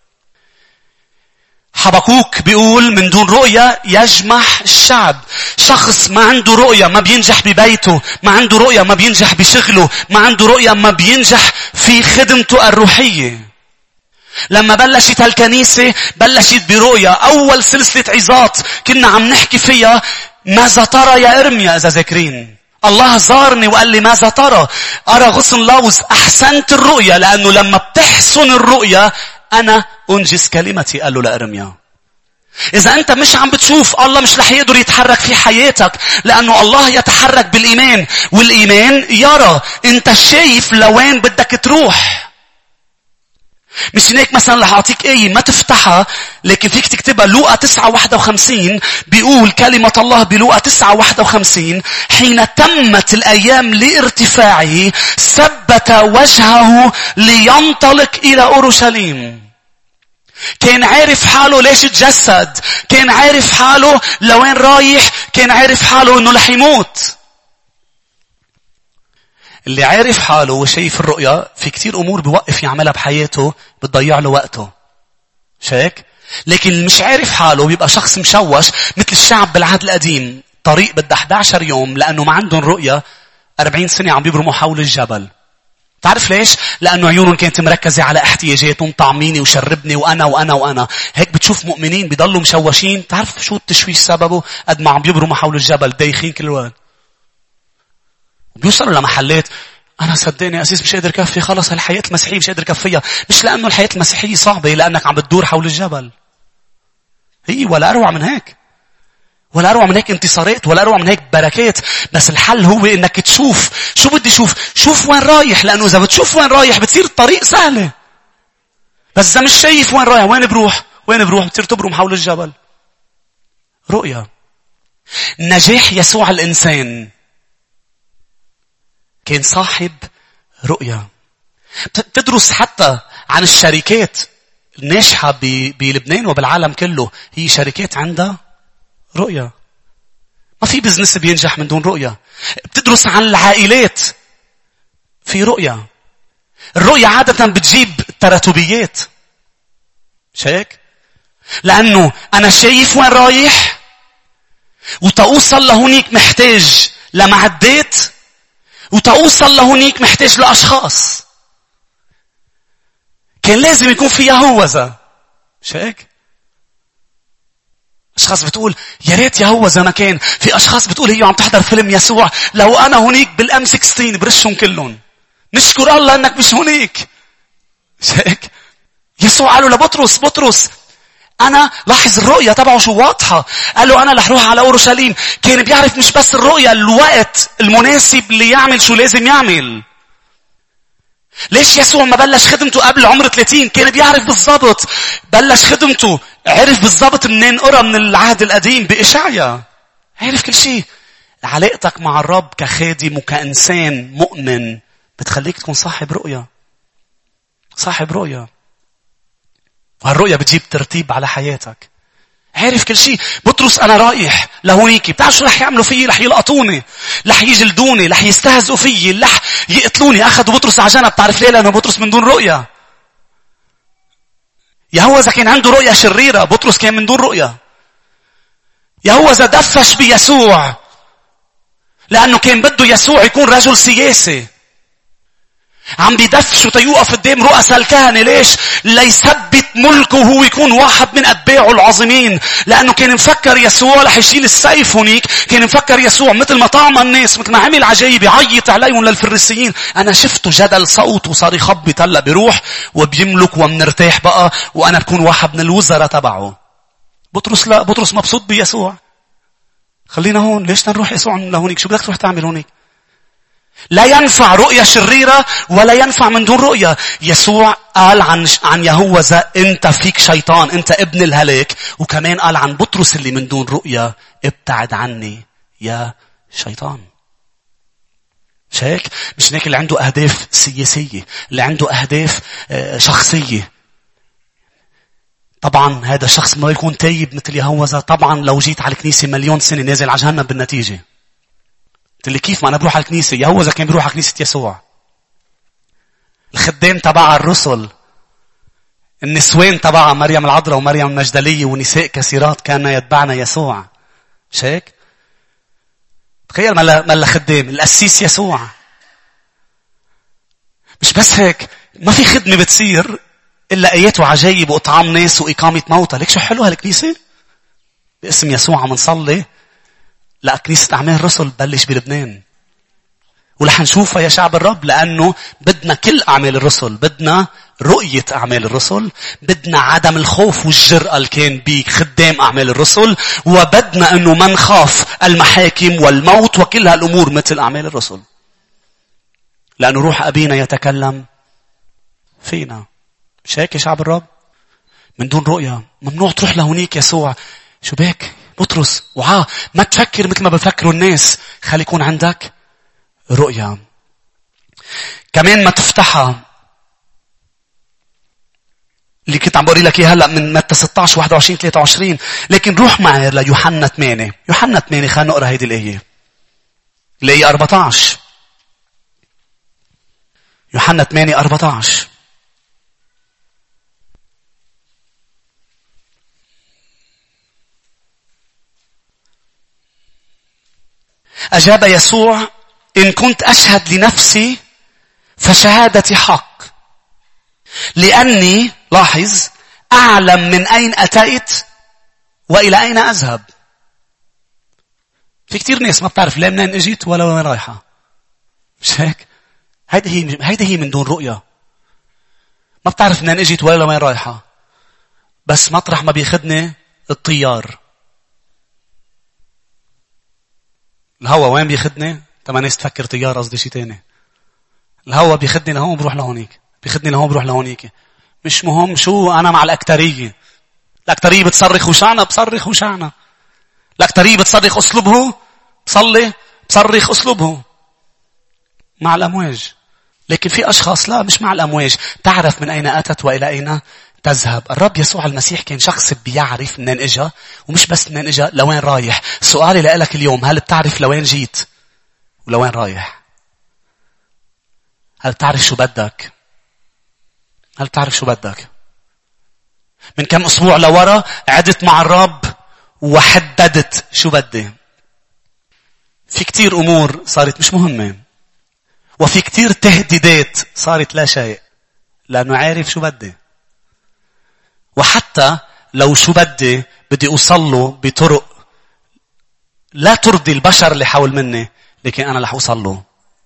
حبقوك بيقول من دون رؤية يجمح الشعب. شخص ما عنده رؤية ما بينجح ببيته، ما عنده رؤية ما بينجح بشغله، ما عنده رؤية ما بينجح في خدمته الروحية. لما بلشت هالكنيسة بلشت برؤية. أول سلسلة عظات كنا عم نحكي فيها ماذا ترى يا إرميا إذا ذاكرين. الله زارني وقال لي ماذا ترى؟ أرى غصن لوز. أحسنت الرؤية لأنه لما بتحسن الرؤية أنا أنجز كلمتي قال له لإرميا. إذا أنت مش عم بتشوف الله مش رح يقدر يتحرك في حياتك لأنه الله يتحرك بالإيمان والإيمان يرى. أنت شايف لوين بدك تروح. مش هيك مثلا رح أعطيك آية ما تفتحها لكن فيك تكتبها. لوقا 9:51 بيقول كلمة الله بلوقا 9:51 حين تمت الأيام لارتفاعه ثبت وجهه لينطلق إلى أورشليم. كان عارف حاله ليش تجسد. كان عارف حاله لوين رايح. كان عارف حاله إنه رح يموت. اللي عارف حاله وشايف الرؤية في كتير أمور بيوقف يعملها بحياته بتضيع له وقته. شايك؟ لكن اللي مش عارف حاله بيبقى شخص مشوش مثل الشعب بالعهد القديم. طريق بدها 11 يوم لأنه ما عندهم رؤية. 40 سنة عم بيبرموا حول الجبل. تعرف ليش؟ لأنه عيونهم كانت مركزة على احتياجاتهم. طعميني وشربني وأنا وأنا وأنا. هيك بتشوف مؤمنين بيضلوا مشوشين. تعرف شو التشويش سببه؟ قد ما عم بيبرموا حول الجبل دايخين كل الوقت. بيوصلوا لمحلات أنا صدقني أسيس مش قادر كفي. خلص الحياة المسيحية مش قادر كفيها. مش لأنه الحياة المسيحية صعبة لأنك عم بتدور حول الجبل. هي ولا أروع من هيك. ولا أروع من هيك انتصارات. ولا أروع من هيك بركات. بس الحل هو إنك تشوف. شو بدي شوف؟ شوف وين رايح. لأنه إذا بتشوف وين رايح بتصير الطريق سهلة. بس إذا مش شايف وين رايح وين بروح بتصير تبرم حول الجبل. رؤية. نجاح يسوع الإنسان كان صاحب رؤية. تدرس حتى عن الشركات الناجحة بلبنان وبالعالم كله. هي شركات عندها رؤية. ما في بزنس بينجح من دون رؤية. بتدرس عن العائلات في رؤية. الرؤية عادة بتجيب تراتبيات. شايك؟ لأنه أنا شايف وين رايح وتوصل لهونيك محتاج لمعدات وتوصل لهونيك محتاج لأشخاص. كان لازم يكون فيها هوذا. شايك؟ أشخاص بتقول يا ريت يا هوذا ما كان. في أشخاص بتقول هي عم تحضر فيلم يسوع لو أنا هونيك بالأم 16 برشهم كلهم. نشكر الله أنك مش هونيك. شايك؟ يسوع قالوا لبطرس أنا لاحظ الرؤية تبعه شو واضحة. قال له أنا رح روح على أورشليم. كان بيعرف مش بس الرؤية الوقت المناسب اللي يعمل شو لازم يعمل. ليش يسوع ما بلش خدمته قبل عمر 30؟ كان بيعرف بالضبط. بلش خدمته عرف بالضبط منين قرأ من العهد القديم بإشعيا. عرف كل شيء. علاقتك مع الرب كخادم وكإنسان مؤمن بتخليك تكون صاحب رؤية. صاحب رؤية. وهالرؤية بتجيب ترتيب على حياتك. عارف كل شيء. بطرس أنا رايح لهونيك. بتعرف شو رح يعملوا فيي؟ رح يلقطوني، رح يجلدوني، رح يستهزئوا فيي، رح يقتلوني. أخذوا بطرس على جنب. بتعرف ليه؟ لأنه بطرس من دون رؤية. يهوذا كان عنده رؤية شريرة، بطرس كان من دون رؤية. يهوذا دفش بيسوع لأنه كان بده يسوع يكون رجل سياسي. عم بيدفش وتيوقف قدام رؤساء الكهنة. ليش؟ ليثبت ملكه وهو يكون واحد من أتباعه العظيمين. لأنه كان مفكر يسوع رح يشيل السيف هونيك. كان مفكر يسوع مثل ما طعم الناس، مثل ما عمل عجائب يعيط عليهم للفريسيين. أنا شفته جدل صوت وصار يخبط. هلا بيروح وبيملك ومنرتاح بقى وأنا بكون واحد من الوزراء تبعه. بطرس لا، بطرس مبسوط بيسوع. خلينا هون. ليش نروح يسوع لهونيك؟ شو بدك تروح تعمل هونيك؟ لا ينفع رؤية شريرة ولا ينفع من دون رؤية. يسوع قال عن يهوذا انت فيك شيطان، انت ابن الهلاك. وكمان قال عن بطرس اللي من دون رؤية ابتعد عني يا شيطان. مش هيك؟ مش هيك اللي عنده أهداف سياسية، اللي عنده أهداف شخصية. طبعا هذا الشخص ما يكون تايب مثل يهوذا. طبعا لو جيت على الكنيسة مليون سنة نازل على جهنم بالنتيجة. اللي كيف ما أنا بروح على الكنيسة. يهوذا كان بيروح على كنيسة يسوع. الخدام تبع الرسل، النسوان تبع مريم العذراء ومريم المجدلية ونساء كثيرات كان يتبعنا يسوع. مش هيك؟ تخيل ملا خدام القسيس يسوع. مش بس هيك، ما في خدمة بتصير إلا آيات وعجائب وإطعام ناس وإقامة موتى. ليك شو حلو هالكنيسة؟ باسم يسوع عم نصلي. لا، كنيسة أعمال الرسل بلش بلبنان. ولح نشوفها يا شعب الرب. لأنه بدنا كل أعمال الرسل. بدنا رؤية أعمال الرسل. بدنا عدم الخوف والجرأة اللي كان بخدام أعمال الرسل. وبدنا أنه ما نخاف المحاكم والموت وكل هالأمور مثل أعمال الرسل. لأنه روح أبينا يتكلم فينا. مش هيك يا شعب الرب؟ من دون رؤية ممنوع تروح لهونيك يسوع. شو بك بطرس؟ ما تفكر مثل ما بفكروا الناس. خلي يكون عندك رؤية. كمان ما تفتحها. اللي كنت عم بقري لك اياه هلا من متى 16 21 23. لكن روح معي ليوحنا 8. يوحنا 8 خلينا نقرا هيدي الآية. الآية 14. يوحنا 8 14. أجاب يسوع: إن كنت أشهد لنفسي فشهادتي حق، لأني لاحظ أعلم من أين أتيت وإلى أين أذهب. في كتير ناس ما بتعرف لا منين اجيت ولا وين رايحة. مش هيك؟ هيدي هي من دون رؤية. ما بتعرف منين اجيت ولا وين رايحة. بس مطرح ما بياخدني الطيار. الهوا وين بياخدني؟ طبعا ناس تفكر طيار، قصدي شيء تاني. الهوا بياخدني لهون بروح لهونيك، بياخدني لهون بروح لهونيك. مش مهم شو. أنا مع الأكترية. الأكترية بتصرخ وشعنا بصرخ وشعنا. الأكترية بتصرخ أسلوبه بصلي بصرخ أسلوبه. مع الأمواج. لكن في أشخاص لا، مش مع الأمواج. تعرف من أين أتت وإلى أين تذهب. الرب يسوع المسيح كان شخص بيعرف منين إجا، ومش بس منين إجا، لوين رايح. سؤالي لك اليوم: هل بتعرف لوين جيت ولوين رايح؟ هل بتعرف شو بدك؟ هل بتعرف شو بدك؟ من كم أسبوع لورا عدت مع الرب وحددت شو بدي. في كتير أمور صارت مش مهمة، وفي كتير تهديدات صارت لا شيء، لأنه عارف شو بدي. وحتى لو شو بدي أوصله بطرق لا ترضي البشر اللي حول مني، لكن أنا رح أوصله.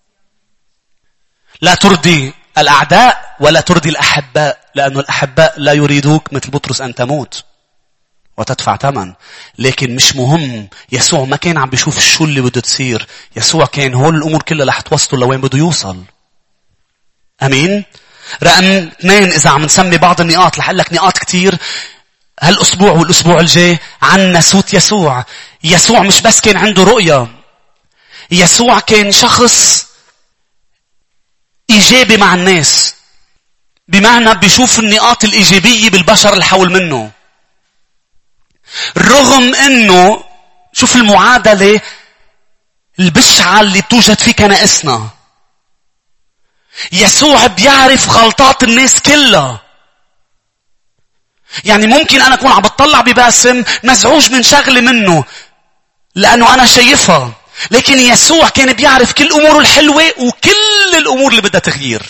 لا ترضي الأعداء ولا ترضي الأحباء، لأنه الأحباء لا يريدوك مثل بطرس أن تموت وتدفع ثمن. لكن مش مهم. يسوع ما كان عم بيشوف شو اللي بده تصير. يسوع كان هول الأمور كلها رح توصله لوين بده يوصل. أمين. رقم 2، إذا عم نسمي بعض النقاط، رح أقول لك نقاط كتير هالأسبوع والأسبوع الجاي عن ناسوت يسوع. يسوع مش بس كان عنده رؤية، يسوع كان شخص إيجابي مع الناس. بمعنى بيشوف النقاط الإيجابية بالبشر اللي حول منه. رغم انه شوف المعادلة البشعة اللي بتوجد في كنائسنا. يسوع بيعرف غلطات الناس كلها. يعني ممكن انا اكون عم بتطلع بباسم مزعوج من شغلة منه لانه انا شايفها، لكن يسوع كان بيعرف كل اموره الحلوة وكل الامور اللي بدها تغيير،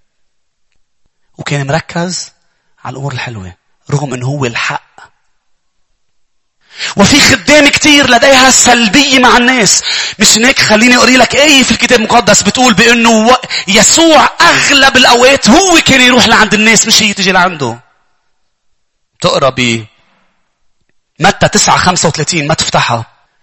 وكان مركز على الامور الحلوة رغم انه هو الحق. وفي خدام كتير لديها سلبية مع الناس. مش هيك خليني اقري لك ايه في الكتاب المقدس بتقول بانه يسوع اغلب الاوقات هو كان يروح لعند الناس مش هي تجي لعنده. تقرا ب متى 9:35 ما تفتحها.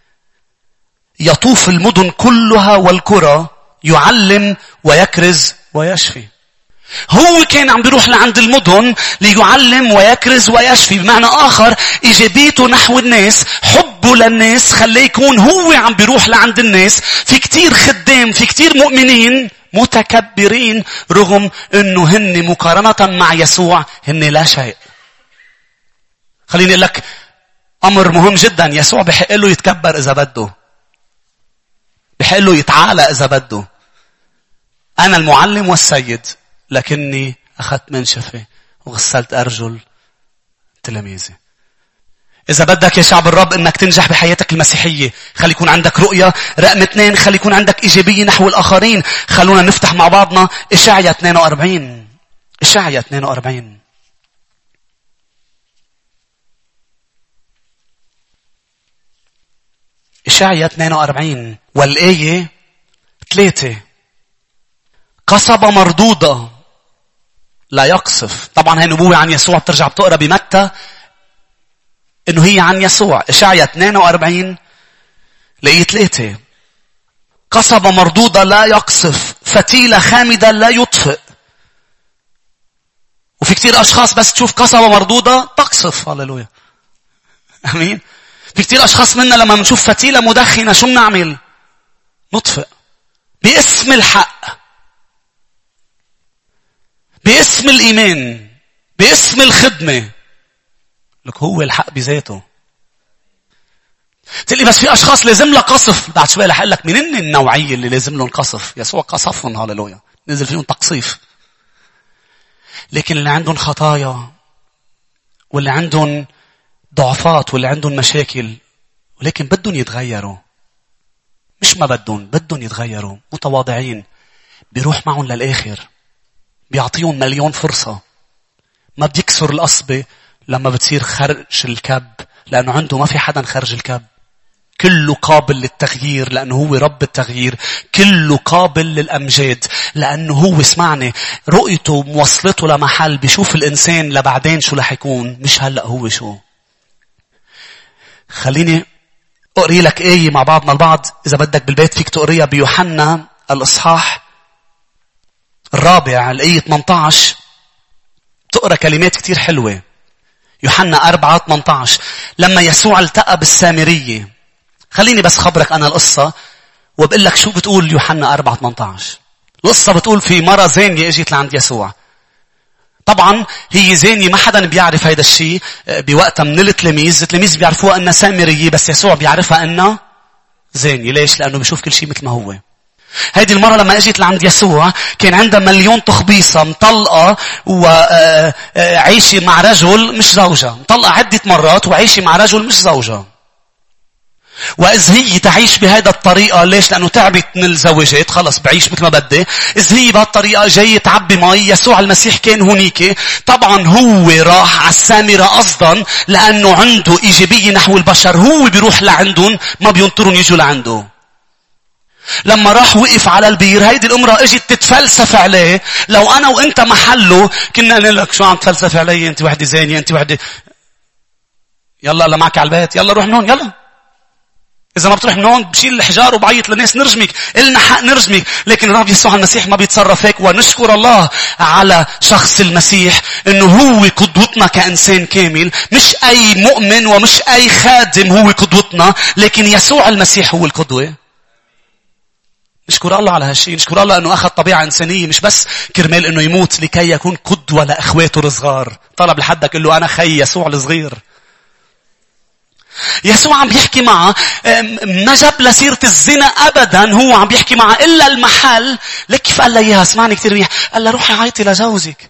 يطوف المدن كلها والقرى يعلم ويكرز ويشفي. هو كان عم بيروح لعند المدن ليعلم ويكرز ويشفي. بمعنى آخر إيجابيته نحو الناس، حبه للناس خليه يكون هو عم بيروح لعند الناس. في كتير خدام، في كتير مؤمنين متكبرين رغم أنه هن مقارنة مع يسوع هن لا شيء. خليني أقول لك أمر مهم جدا. يسوع بحق له يتكبر إذا بده، بحق له يتعالى إذا بده. أنا المعلم والسيد، لكني أخذت منشفة وغسلت أرجل تلاميذي. إذا بدك يا شعب الرب إنك تنجح بحياتك المسيحية، خلي يكون عندك رؤية. رقم 2، خلي يكون عندك إيجابية نحو الآخرين. خلونا نفتح مع بعضنا إشعيا 42. إشعيا 42. إشعيا 42 والآية 3. قصبة مردودة لا يقصف. طبعا هي نبوة عن يسوع بترجع بتقرأ بمتى انه هي عن يسوع. إشعيا 42 لآية 3. قصبة مردودة لا يقصف، فتيلة خامدة لا يطفئ. وفي كتير أشخاص بس تشوف قصبة مردودة تقصف. هللويا أمين. في كتير أشخاص منا لما نشوف فتيلة مدخنة شو بنعمل؟ نطفئ. باسم الحق، باسم الإيمان، باسم الخدمة. لك هو الحق بذاته. تقول لي بس في أشخاص لازم لها قصف. بعد شوي رح أقول لك منين النوعية اللي لازم لهم قصف. يسوع قصفهم. هاللويا نزل فيهم تقصيف. لكن اللي عندهم خطايا واللي عندهم ضعفات واللي عندهم مشاكل ولكن بدهم يتغيروا، مش ما بدهم يتغيروا، متواضعين، بيروح معهم للآخر، بيعطيهم مليون فرصة. ما بيكسر القصبة لما بتصير خرج الكب، لأنه عنده ما في حدا خرج الكب. كله قابل للتغيير لأنه هو رب التغيير. كله قابل للأمجاد لأنه هو، اسمعني، رؤيته موصلته لمحل بيشوف الإنسان لبعدين شو رح يكون، مش هلأ هو شو. خليني أقري لك آية مع بعضنا البعض. إذا بدك بالبيت فيك تقريها بيوحنا الإصحاح 4 الآية 18. تقرأ كلمات كتير حلوة. يوحنا 4:18 لما يسوع التقى بالسامرية. خليني بس خبرك أنا القصة وبقول لك شو بتقول يوحنا 4:18. القصة بتقول في مرة زانية اجت لعند يسوع. طبعا هي زانية ما حدا بيعرف هيدا الشيء بوقتها من التلاميذ بيعرفوها أنها سامرية، بس يسوع بيعرفها أنها زانية. ليش؟ لأنه بيشوف كل شيء مثل ما هو. هذه المرة لما اجت لعند يسوع كان عندها مليون تخبيصة، مطلقة وعايشة مع رجل مش زوجها. مطلقة عدة مرات وعايشة مع رجل مش زوجها. وإذ هي تعيش بهذا الطريقة، ليش؟ لأنه تعبت من الزواجات، خلص بعيش مثل ما بدي. إذ هي بهالطريقة جاي تعبي مي. يسوع المسيح كان هونيك. طبعا هو راح على السامرة قصدا لأنه عنده إيجابية نحو البشر. هو بيروح لعندهم، ما بينطرون يجوا لعنده. لما راح وقف على البير، هيدي الامرأة اجت تتفلسف عليه. لو انا وانت محله كنا نقول لك شو عم تفلسف علي؟ انت وحدة زانية، انت وحدة، يلا معك على البيت، يلا روح من هون، يلا. اذا ما بتروح من هون بشيل الحجار وبعيط للناس نرجمك. إلنا حق نرجمك. لكن الرب يسوع المسيح ما بيتصرف هيك. ونشكر الله على شخص المسيح انه هو قدوتنا كإنسان كامل. مش اي مؤمن ومش اي خادم هو قدوتنا، لكن يسوع المسيح هو القدوة. نشكر الله على هالشيء. نشكر الله أنه أخذ طبيعة إنسانية مش بس كرمال أنه يموت لكي يكون قدوة لأخواته الصغار. طلب لحدك قل له أنا خي يسوع الصغير. يسوع عم بيحكي معه ما جاب لسيرة الزنا أبدا. هو عم بيحكي معه إلا المحل. لك كيف قال له إياها؟ اسمعني كتير منيح. قال له روحي عيطي لجوزك.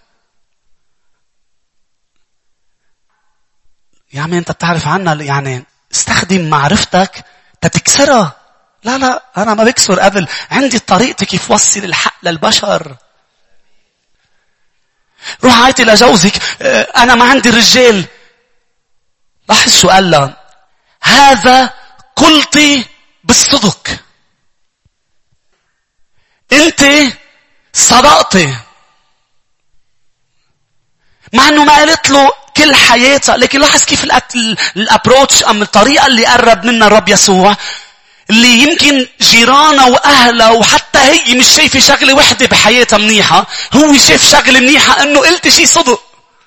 يا عمي أنت بتعرف عنا يعني استخدم معرفتك تتكسرها. لا أنا ما بكسر قبل. عندي طريقتي كيف وصل الحق للبشر. روح عيطي لجوزك. أنا ما عندي رجال. لاحظ شو قال له. هذا قلتي بالصدق. انت صدقتي. مع انه ما قالت له كل حياتها. لكن لاحظ كيف الابروتش ام الطريقة اللي قرب منها الرب يسوع. اللي يمكن جيرانها واهلها وحتى هي مش شايفة شغلة وحدة بحياتها منيحة. هو شايف شغلة منيحة انه قلت شي صدق.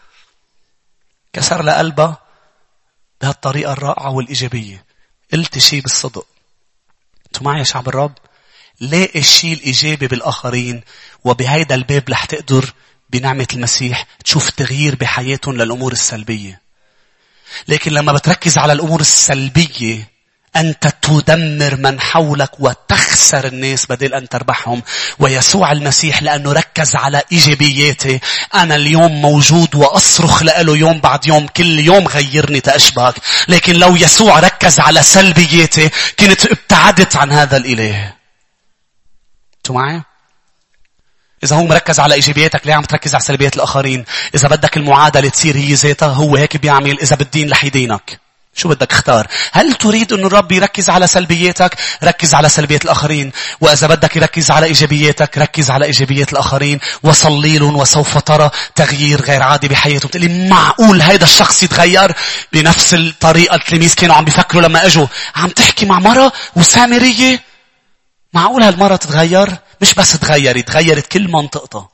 كسر لقلبها بهالطريقة الرائعة والإيجابية. قلت شيء بالصدق. انتوا معي يا شعب الرب؟ لاقي الشيء الإيجابي بالآخرين. وبهيدا الباب رح تقدر بنعمة المسيح تشوف تغيير بحياتهم للأمور السلبية. لكن لما بتركز على الأمور السلبية أنت تدمر من حولك وتخسر الناس بدل أن تربحهم. ويسوع المسيح لأنه ركز على إيجابياته. أنا اليوم موجود وأصرخ لأله يوم بعد يوم. كل يوم غيرني تأشبهك. لكن لو يسوع ركز على سلبياته كنت ابتعدت عن هذا الإله. أنتوا معي؟ إذا هو مركز على إيجابياتك ليه عم تركز على سلبيات الآخرين؟ إذا بدك المعادلة تصير هي ذاتها هو هيك بيعمل. إذا بالدين رح يدينك. شو بدك اختار؟ هل تريد أن الرب يركز على سلبياتك؟ ركز على سلبيات الآخرين. وإذا بدك يركز على إيجابياتك ركز على إيجابيات الآخرين. وصلي لهم وسوف ترى تغيير غير عادي بحياته. بتقولي معقول هيدا الشخص يتغير؟ بنفس الطريقة التلاميذ كانوا عم بيفكروا لما اجوا. عم تحكي مع مرة وسامرية. معقول هالمرة تتغير؟ مش بس تغيرت كل منطقتها.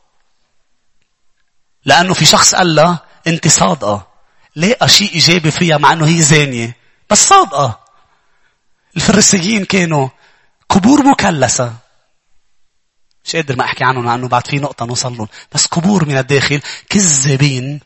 لأنه في شخص قال لها أنت صادقة. لقى شيء إيجابي فيها مع أنه هي زانية. بس صادقة. الفريسيين كانوا كبور مكلسة. مش قادر ما أحكي عنهم لأنه بعد في نقطة نوصل لهم. بس كبور من الداخل كذابين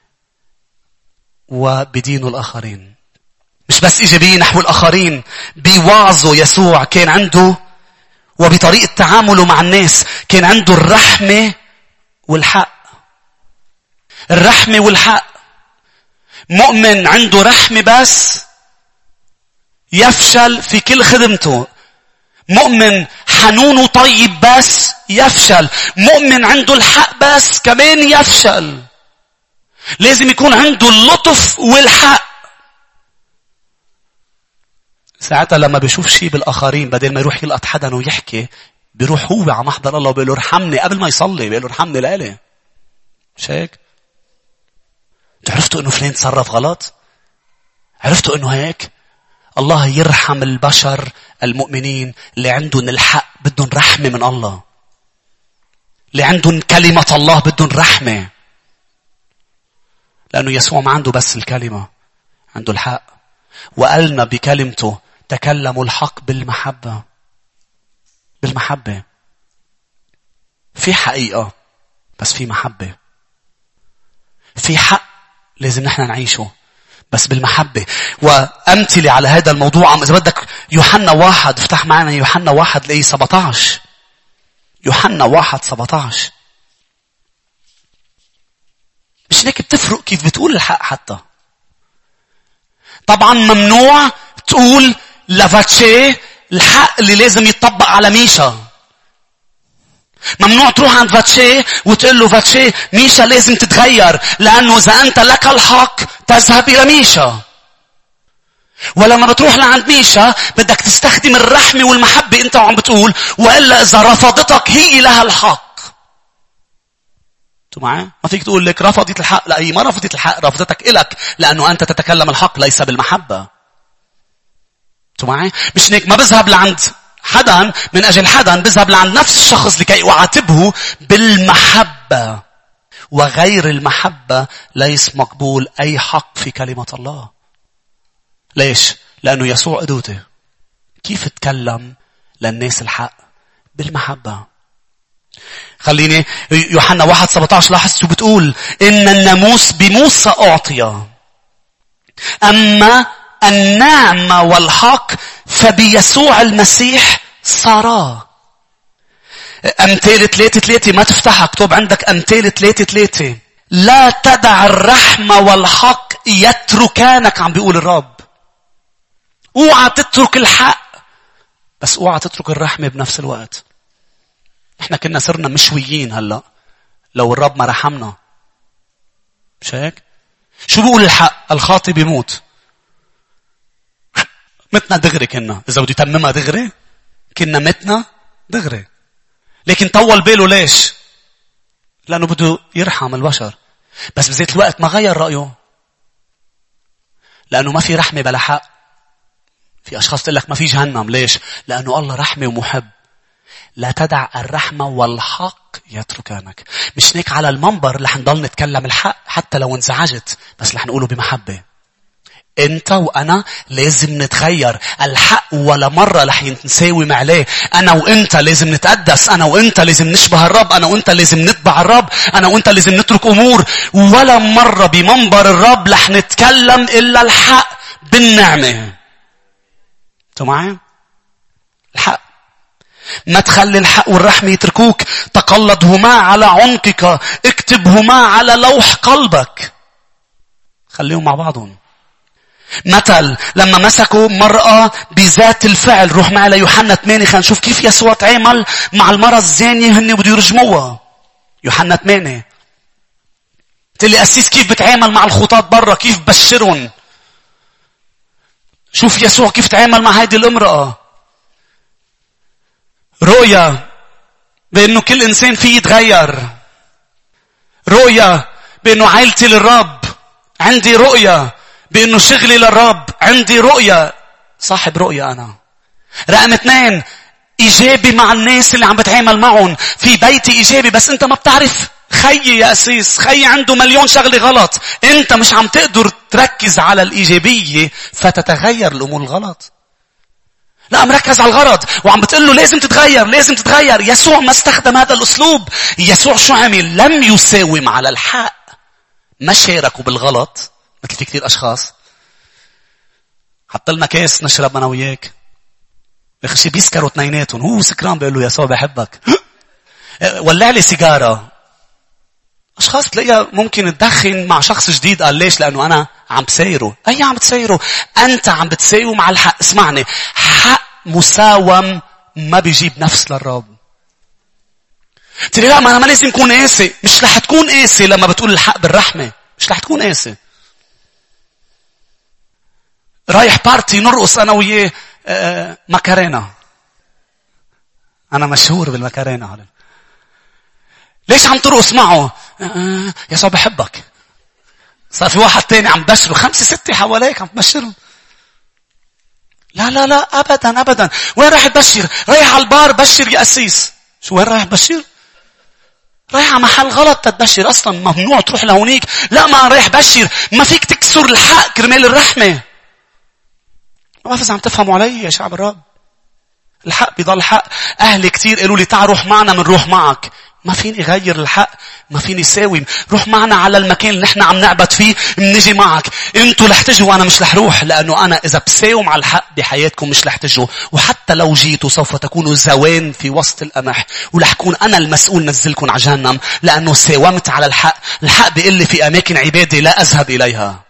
وبدينوا الآخرين. مش بس إيجابيين نحو الآخرين. بيوعظوا. يسوع كان عنده وبطريقة تعامله مع الناس كان عنده الرحمة والحق. الرحمة والحق. مؤمن عنده رحمة بس يفشل في كل خدمته. مؤمن حنون وطيب بس يفشل. مؤمن عنده الحق بس كمان يفشل. لازم يكون عنده اللطف والحق. ساعتها لما بيشوف شيء بالآخرين بدل ما يروح يلقط حدا ويحكي بيروح هو على محضر الله وبيقول له ارحمني. قبل ما يصلي بيقول له ارحمني لإلي. مش هيك؟ عرفتوا انه فلان تصرف غلط؟ عرفتوا انه هيك؟ الله يرحم البشر المؤمنين اللي عندهم الحق بدهم رحمة من الله. اللي عندهم كلمة الله بدهم رحمة. لأنه يسوع ما عنده بس الكلمة. عنده الحق. وقالنا بكلمته تكلموا الحق بالمحبة. بالمحبة. في حقيقة بس في محبة. في حق لازم نحن نعيشه بس بالمحبة. وأمثلة على هذا الموضوع إذا بدك يوحنا 1. افتح معنا يوحنا 1 لأي 17. يوحنا 1:17. مش هيك بتفرق كيف بتقول الحق حتى. طبعا ممنوع تقول لفاتشي الحق اللي لازم يتطبق على ميشا. ممنوع تروح عند فاتشي وتقول له فاتشي ميشا لازم تتغير لأنه إذا أنت لك الحق تذهب إلى ميشا. ولما بتروح لعند ميشا بدك تستخدم الرحمة والمحبة أنت وعم بتقول. وإلا إذا رفضتك هي لها الحق. أنتوا معي؟ ما فيك تقول لك رفضت الحق. لا هي ما رفضت الحق. رفضتك إلك لأنه أنت تتكلم الحق ليس بالمحبة. أنتوا معي؟ مش هيك ما بذهب لعند حدا من أجل حدا. بذهب لعند نفس الشخص لكي أعاتبه بالمحبة. وغير المحبة ليس مقبول أي حق في كلمة الله. ليش؟ لأنه يسوع قدوته. كيف تكلم للناس الحق بالمحبة. خليني يوحنا 1:17 لاحظ شو بتقول. إن الناموس بموسى أعطي، أما النعمة والحق فبيسوع المسيح صارا. أمثال 3:3 ما تفتحها، اكتب عندك أمثال 3:3. لا تدع الرحمة والحق يتركانك، عم بيقول الرب. اوعى تترك الحق، بس اوعى تترك الرحمة بنفس الوقت. احنا كنا صرنا مشويين هلأ لو الرب ما رحمنا. مش هيك؟ شو بيقول الحق؟ الخاطئ بيموت. متنا دغري كنا. إذا بده يتممها دغري كنا متنا دغري. لكن طول باله ليش؟ لأنه بده يرحم البشر. بس بذات الوقت ما غير رأيه، لأنه ما في رحمة بلا حق. في أشخاص تقول لك ما في جهنم. ليش؟ لأنه الله رحمة ومحب. لا تدع الرحمة والحق يتركانك. مش هيك على المنبر رح نضل نتكلم الحق حتى لو انزعجت، بس رح نقوله بمحبة. انت وانا لازم نتغير. الحق ولا مرة رح نساوم عليه. انا وانت لازم نتقدس. انا وانت لازم نشبه الرب. انا وانت لازم نتبع الرب. انا وانت لازم نترك امور. ولا مرة بمنبر الرب رح نتكلم الا الحق بالنعمة. انتوا معي؟ الحق. ما تخلي الحق والرحمة يتركوك. تقلدهما على عنقك، اكتبهما على لوح قلبك. خليهم مع بعضهم. مثل لما مسكوا مرأة بذات الفعل. روح معي ليوحنا 8 خلينا نشوف كيف يسوع تعامل مع المرأة الزانية هن بده يرجموها. يوحنا 8. تقول لي أسيس كيف بتعامل مع الخطاة برا؟ كيف بشرهم؟ شوف يسوع كيف تعامل مع هذه الامرأة. رؤية بأنه كل إنسان فيه يتغير. رؤية بأنه عائلتي للرب. عندي رؤية بأنه شغلي للرب. عندي رؤية. صاحب رؤية أنا. رقم 2 إيجابي مع الناس اللي عم بتعامل معهم. في بيتي إيجابي، بس أنت ما بتعرف خيي يا أسيس. خيي عنده مليون شغلة غلط. أنت مش عم تقدر تركز على الإيجابية فتتغير الأمور الغلط. لا، مركز على الغرض وعم بتقول له لازم تتغير لازم تتغير. يسوع ما استخدم هذا الأسلوب. يسوع شو عمل؟ لم يساوم على الحق. ما شاركوا بالغلط مثل في كثير أشخاص. حط لنا كاس نشرب أنا وياك. بخشي بيسكروا اثنيناتهم. هو سكران بيقول له يسوع بحبك. ولع لي سيجارة. أشخاص تلاقيها ممكن تدخن مع شخص جديد. قال ليش؟ لأنه أنا عم بسايره. أي عم بتسايره؟ أنت عم بتساوم على الحق. اسمعني، حق مساوم ما بيجيب نفس للرب. تقول لا، ما أنا ما لازم أكون قاسي. مش رح تكون قاسي لما بتقول الحق بالرحمة. مش رح تكون قاسي. رايح بارتي نرقص أنا وياه ماكارينا. أنا مشهور بالماكارينا. ليش عم ترقص معه؟ يسوع بحبك. صار في واحد تاني عم بشره. 5-6 حواليك عم تبشرهم. لا لا لا أبدا أبدا. وين رايح تبشر؟ رايح على البار بشر يا أسيس. شو وين رايح بشر؟ رايح على محل غلط تتبشر. أصلا ممنوع تروح لهونيك. لا، ما رايح بشر. ما فيك تكسر الحق كرمال الرحمة. ما بعرف إذا عم تفهموا علي يا شعب الرب. الحق بيضل حق. أهلي كتير قالوا لي تعال روح معنا منروح معك. ما فيني غير الحق. ما فيني ساوم. روح معنا على المكان اللي نحن عم نعبد فيه. منجي معك. انتوا رح تجوا وانا مش رح روح. لانه انا اذا بساوم على الحق بحياتكم مش رح تجوا. وحتى لو جيتوا سوف تكونوا زوان في وسط القمح. ورح كون انا المسؤول نزلكم على جهنم. لانه ساومت على الحق. الحق بيقول لي في اماكن عبادة لا اذهب اليها.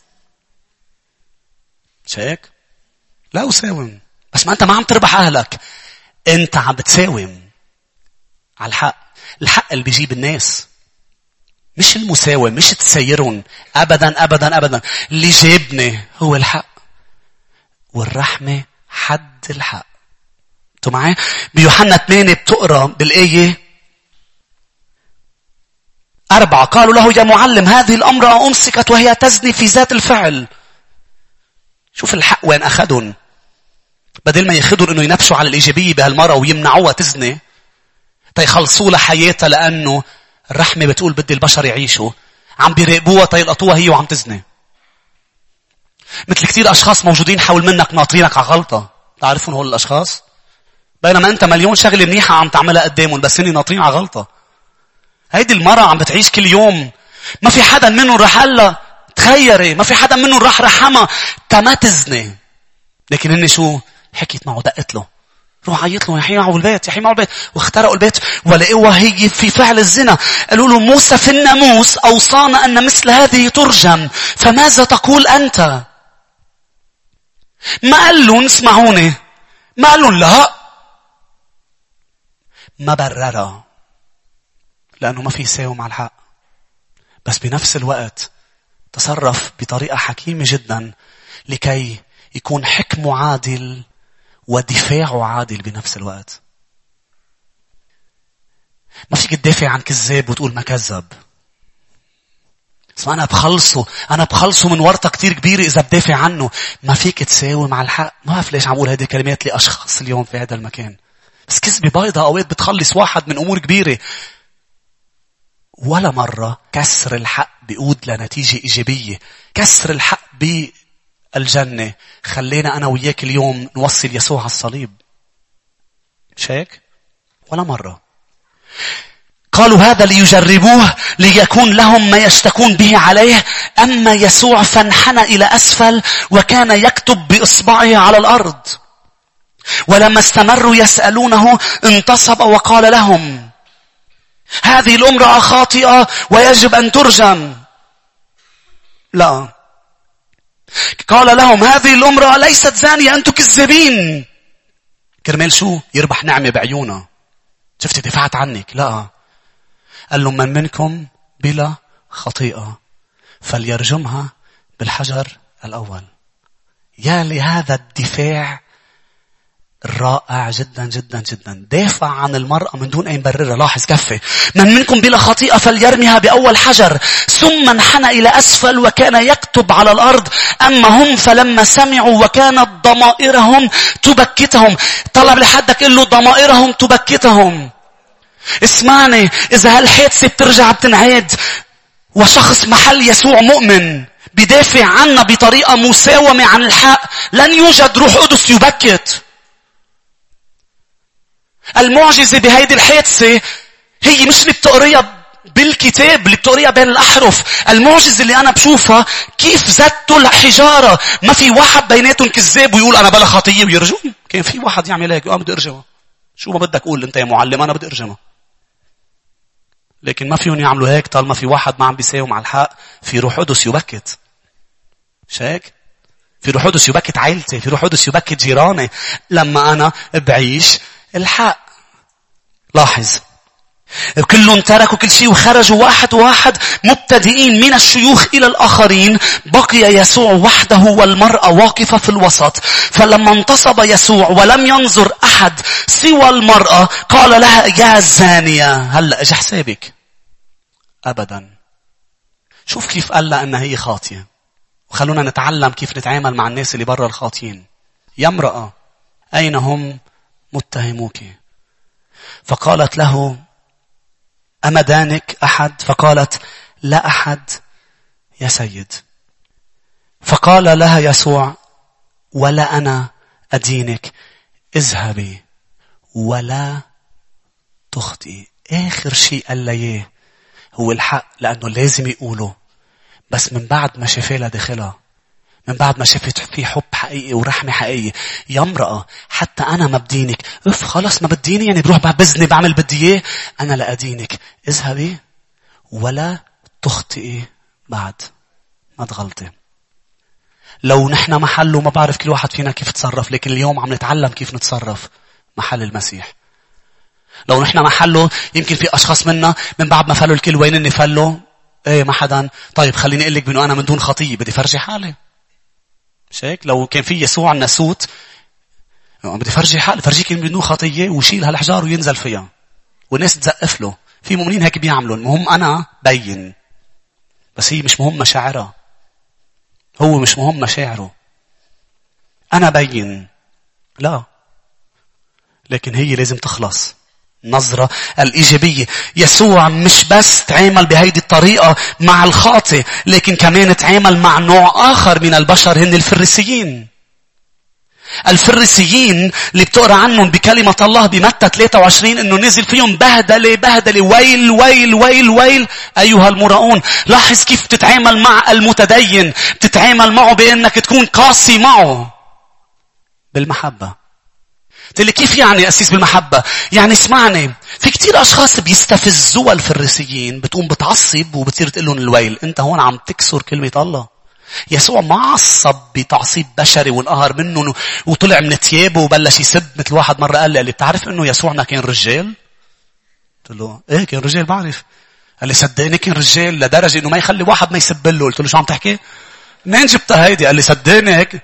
مش هيك؟ لا أساوم. بس ما انت ما عم تربح اهلك. انت عم بتساوم على الحق. الحق اللي بيجيب الناس. مش المساوم. مش تسيرون. أبدا أبدا أبدا. اللي جابني هو الحق. والرحمة حد الحق. انتوا معي؟ بيوحنا 8 بتقرأ بالآية 4. قالوا له يا معلم هذه الأمرأة أمسكت وهي تزني في ذات الفعل. شوف الحق وين أخذون. بدل ما ياخذون إنه ينبشوا على الإيجابية بهالمرة ويمنعوها تزني. تيخلصوا لها حياتها لأنه الرحمة بتقول بدي البشر يعيشوا. عم بيراقبوها تيلقطوها هي وعم تزني. مثل كتير أشخاص موجودين حول منك ناطرينك على غلطة. تعرفون هول الأشخاص؟ بينما انت مليون شغلة منيحة عم تعملها قدامهم بس هني ناطرين على غلطة. هيدي المرأة عم بتعيش كل يوم. ما في حدا منهم رح قالها تخيري، ما في حدا منهم رح رحمها ما تزني. لكن هني شو حكيت معه، دقت له، روح عيط له، يحيي معه بالبيت، يحيي معه بالبيت، واخترقوا البيت ولقوها هي في فعل الزنا. قالوا له موسى في الناموس أوصانا أن مثل هذه ترجم، فماذا تقول أنت؟ ما قال له اسمعوني، ما قال لهم لا، ما بررها لأنه ما في يساوي مع الحق. بس بنفس الوقت تصرف بطريقة حكيمة جدا لكي يكون حكمه عادل ودفاعه عادل بنفس الوقت. ما فيك تدافع عن كذاب وتقول ما كذب. اسمع، أنا بخلصه من ورطة كتير كبيرة إذا بدافع عنه. ما فيك تساوي مع الحق. ما بعرف ليش عم أقول هذه الكلمات لأشخاص اليوم في هذا المكان. بس كذبة بيضة أوقات بتخلص واحد من أمور كبيرة. ولا مرة كسر الحق بيقود لنتيجة إيجابية. كسر الحق بالجنة خلينا أنا وياك اليوم نوصل يسوع على الصليب. مش هيك؟ ولا مرة. قالوا هذا ليجربوه ليكون لهم ما يشتكون به عليه. أما يسوع فانحنى إلى أسفل وكان يكتب بإصبعه على الأرض. ولما استمروا يسألونه انتصب وقال لهم هذه الامرأة خاطئة ويجب أن ترجم. لا، قال لهم هذه الامرأة ليست زانية، أنتم كذابين. كرمال شو؟ يربح نعمة بعيونه. شفتي دفعت عنك؟ لا، قال لهم من منكم بلا خطيئة فليرجمها بالحجر الأول. يا لهذا الدفاع الرائع جدا جدا جدا. دافع عن المرأة من دون أي مبررة. لاحظ كفة. من منكم بلا خطيئة فليرميها بأول حجر. ثم انحنى إلى أسفل وكان يكتب على الأرض. أما هم فلما سمعوا وكانت ضمائرهم تبكتهم. طلب لحدك قل له ضمائرهم تبكتهم. اسمعني، إذا هالحادثة بترجع بتنعاد وشخص محل يسوع مؤمن بدافع عنا بطريقة مساومة عن الحق، لن يوجد روح قدس يبكت. المعجزة بهيدي الحادثة هي مش اللي بتقريها بالكتاب، اللي بتقريها بين الأحرف. المعجزة اللي أنا بشوفها كيف زدتوا الحجارة. ما في واحد بيناتهم كذاب ويقول أنا بلا خطية ويرجم. كان في واحد يعمل هيك، بدي أرجمه. شو ما بدك قول أنت يا معلم، أنا بدي أرجمه. لكن ما فيهم يعملوا هيك طالما في واحد ما عم بيساوي مع الحق. في روح قدس يبكت. مش هيك؟ في روح قدس يبكت عائلتي، في روح قدس يبكت جيراني لما أنا بعيش الحق. لاحظ، كلهم تركوا كل شيء وخرجوا واحد واحد مبتدئين من الشيوخ إلى الآخرين. بقي يسوع وحده والمرأة واقفة في الوسط. فلما انتصب يسوع ولم ينظر أحد سوى المرأة قال لها يا زانية هلأ اجى حسابك. أبدا. شوف كيف قال لها أنها هي خاطية. وخلونا نتعلم كيف نتعامل مع الناس اللي برا الخاطين. يا امرأة أين هم متهموك؟ فقالت له أما دانك أحد؟ فقالت لا أحد يا سيد. فقال لها يسوع ولا أنا أدينك، اذهبي ولا تخطئي. آخر شيء قال لي هو الحق لأنه لازم يقوله. بس من بعد ما شفاه لداخلها، من بعد ما شفت في حب حقيقي ورحمة حقيقية. يا امرأة حتى أنا ما بدينك. خلاص ما بديني يعني بروح ببزني بعمل بدي إيه. أنا لا أدينك، اذهبي ولا تخطئي بعد. ما تغلطي. لو نحن محله ما بعرف كل واحد فينا كيف تصرف، لكن اليوم عم نتعلم كيف نتصرف محل المسيح. لو نحن محله يمكن في أشخاص منا من بعد ما فلوا الكل وين إني فلوا إيه ما حدا. طيب خليني أقول لك بأنه أنا من دون خطية بدي فرجي حالي. مش هيك؟ لو كان في يسوع الناسوت بدي فرجي حالي، فرجيك من دون خطية ويشيل هالحجار وينزل فيها والناس تزقف له. في مؤمنين هيك بيعملوا. المهم أنا بين. بس هي مش مهم مشاعرها، هو مش مهم مشاعره. أنا بين لا، لكن هي لازم تخلص. النظرة الإيجابية. يسوع مش بس تعامل بهيدي الطريقة مع الخاطئ، لكن كمان تعامل مع نوع آخر من البشر هن الفريسيين. الفريسيين اللي بتقرأ عنهم بكلمة الله بمتى 23 انه نزل فيهم بهدلة ويل ويل ويل ويل ايها المراؤون. لاحظ كيف تتعامل مع المتدين. تتعامل معه بانك تكون قاسي معه بالمحبة. تقول لي كيف يعني أسيس بالمحبة؟ يعني اسمعني، في كتير أشخاص بيستفزوا الفريسيين، بتقوم بتعصب وبتصير تقول لهم الويل. أنت هون عم تكسر كلمة الله. يسوع ما عصب بتعصيب بشري وانقهر منهم وطلع من ثيابه وبلش يسب مثل واحد مرة قال لي بتعرف إنه يسوعنا كان رجال؟ قلت له إيه كان رجال بعرف. قال لي صدقني كان رجال لدرجة إنه ما يخلي واحد ما يسب له. قلت له شو عم تحكي؟ منين جبتها هيدي؟ قال لي صدقني هيك.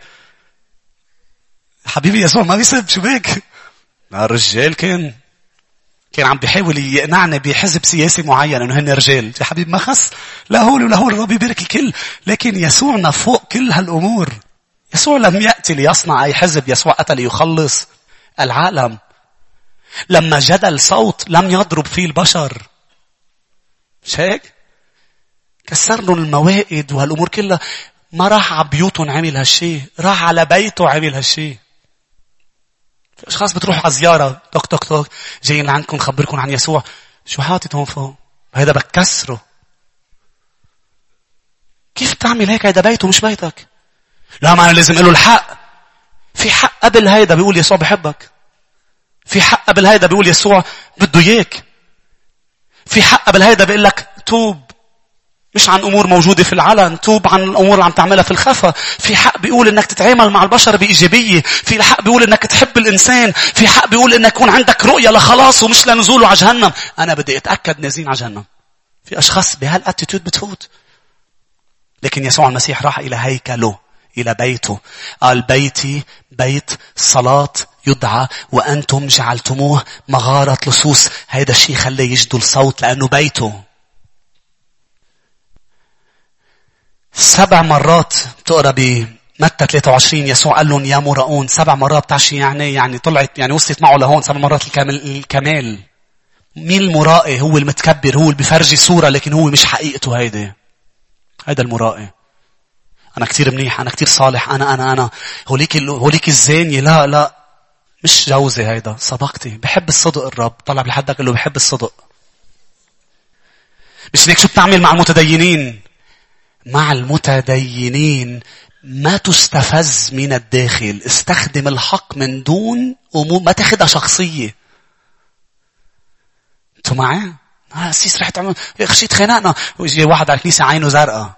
حبيبي يسوع ما بيسب شو بيك؟ الرجال كان عم بيحاول يقنعني بحزب سياسي معين انه هن رجال. يا حبيبي ما خص لا هول ولا هول، الرب يبارك الكل. لكن يسوعنا فوق كل هالامور. يسوع لم يأتي ليصنع اي حزب، يسوع اتى ليخلص العالم. لما جدل صوت لم يضرب فيه البشر. مش هيك؟ كسر لهم الموائد وهالامور كلها. ما راح على بيوتهم عمل هالشيء، راح على بيته عمل هالشيء. أشخاص بتروحوا على زيارة توك توك توك جايين لعندكم خبركم عن يسوع. شو حاطط هون فوق؟ هيدا بكسره. كيف تعمل هيك؟ هيدا بيته مش بيتك. لا ما أنا لازم أقوله الحق. في حق قبل هيدا بيقول يسوع بحبك. في حق قبل هيدا بيقول يسوع بده إياك. في حق قبل هيدا بيقول لك توب مش عن أمور موجودة في العلن، توب عن الأمور اللي عم تعملها في الخفا. في حق بيقول إنك تتعامل مع البشر بإيجابية. في حق بيقول إنك تحب الإنسان. في حق بيقول إنك يكون عندك رؤية لخلاص ومش لنزوله على جهنم. أنا بدي أتأكد نازلين على جهنم. في أشخاص بهالأتيتود بتفوت. لكن يسوع المسيح راح إلى هيكله، إلى بيته. قال بيتي بيت صلاة يدعى وأنتم جعلتموه مغارة لصوص. هيدا الشيء خليه يجدل صوت لأنه بيته. 7 مرات بتقرأ بمتى 23 يسوع قال لهم يا مراؤون. 7 مرات بتعشي يعني طلعت يعني وصلت معه لهون 7 مرات الكمال. مين المرائي؟ هو المتكبر، هو اللي بيفرجي صورة لكن هو مش حقيقته. هيدا المرائي. أنا كتير منيح، أنا كتير صالح، أنا هوليك الزانية. لا مش جوزي هيدا. صدقتي بحب الصدق. الرب طلع لحدك قال له بحب الصدق. مش هيك شو بتعمل مع المتدينين؟ مع المتدينين ما تستفز من الداخل. استخدم الحق من دون أمور، ما تاخدها شخصية. انتوا معي؟ سيس رح تعمل خشيت خناقنا ويجي واحد على الكنيسة عينه زرقاء.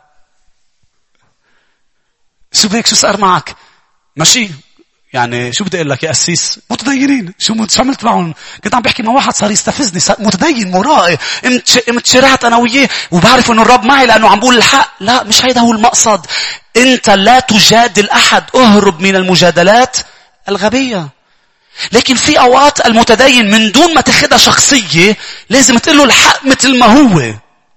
شو بيك؟ شو صار معك؟ ماشي يعني شو بدي اقول لك يا قسيس؟ متدينين شو عملت معهم؟ كنت عم بحكي مع واحد صار يستفزني. متدين مرائي. قمت شرعت انا وياه وبعرف انه الرب معي لانه عم بقول الحق. لا مش هيدا هو المقصد. انت لا تجادل احد. اهرب من المجادلات الغبية. لكن في اوقات المتدين من دون ما تاخدها شخصية لازم تقول له الحق مثل ما هو.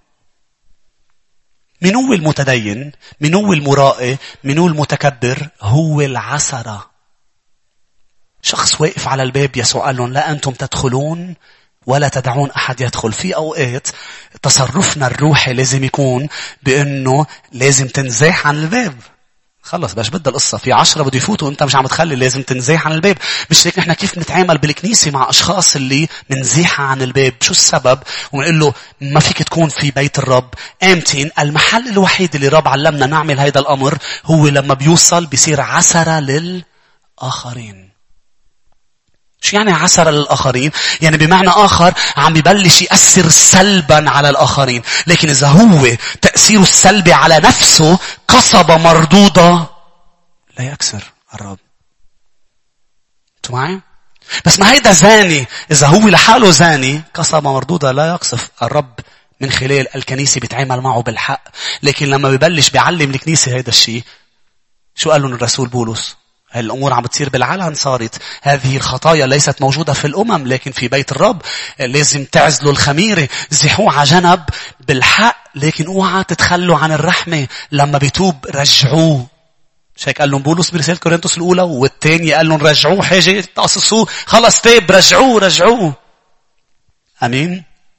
من هو المتدين؟ من هو المرائي؟ من هو المتكبر؟ هو العسرة. شخص واقف على الباب يسوع قال لهم لا أنتم تدخلون ولا تدعون أحد يدخل. في أوقات تصرفنا الروحي لازم يكون بأنه لازم تنزاح عن الباب. خلص باش بدها القصة. في 10 بده يفوتوا وانت مش عم تخلي، لازم تنزاح عن الباب. مش هيك نحن كيف نتعامل بالكنيسة مع أشخاص اللي منزيحة عن الباب؟ شو السبب؟ ونقول له ما فيك تكون في بيت الرب آمتين. المحل الوحيد اللي الرب علمنا نعمل هيدا الأمر هو لما بيوصل بيصير عسرة للآخرين. شو يعني عسر للآخرين؟ يعني بمعنى آخر عم يبلش يأثر سلبا على الآخرين. لكن إذا هو تأثيره السلبي على نفسه قصبة مردودة لا يكسر الرب. انتوا معي؟ بس ما هيدا زاني. إذا هو لحاله زاني قصبة مردودة لا يقصف الرب. من خلال الكنيسة بيتعامل معه بالحق. لكن لما بيبلش بيعلم الكنيسة هيدا الشيء، شو قال لهم الرسول بولس؟ الأمور عم بتصير بالعلن. صارت هذه الخطايا ليست موجودة في الأمم لكن في بيت الرب. لازم تعزلوا الخميرة، زحوه على جنب بالحق. لكن اوعى تتخلوا عن الرحمة. لما بيتوب رجعوه. مش هيك قال لهم بولس برسالة كورنثوس الأولى؟ والتاني قال لهم رجعوه. حاجة تقصصوه خلص تاب رجعوه. أمين.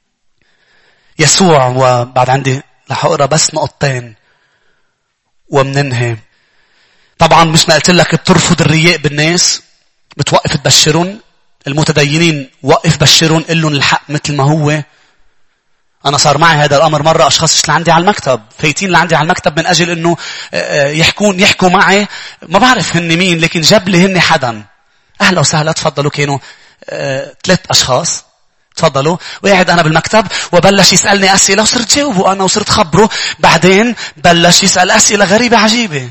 يسوع. وبعد عندي رح أقرأ بس نقطتين ومننهي. طبعا مش ما قلت لك بترفض الرياء بالناس، بتوقف تبشرون المتدينين، وقف بشرون، قل لهم الحق مثل ما هو. أنا صار معي هذا الأمر مرة، أشخاص اللي عندي على المكتب فايتين لعندي على المكتب من أجل إنه يحكوا معي، ما بعرف هن مين، لكن جاب لي هن حدا. أهلا وسهلا، تفضلوا. كانوا 3 أشخاص، تفضلوا. وقاعد أنا بالمكتب وبلش يسألني أسئلة وصرت جاوبه أنا وصرت خبره. بعدين بلش يسأل أسئلة غريبة عجيبة،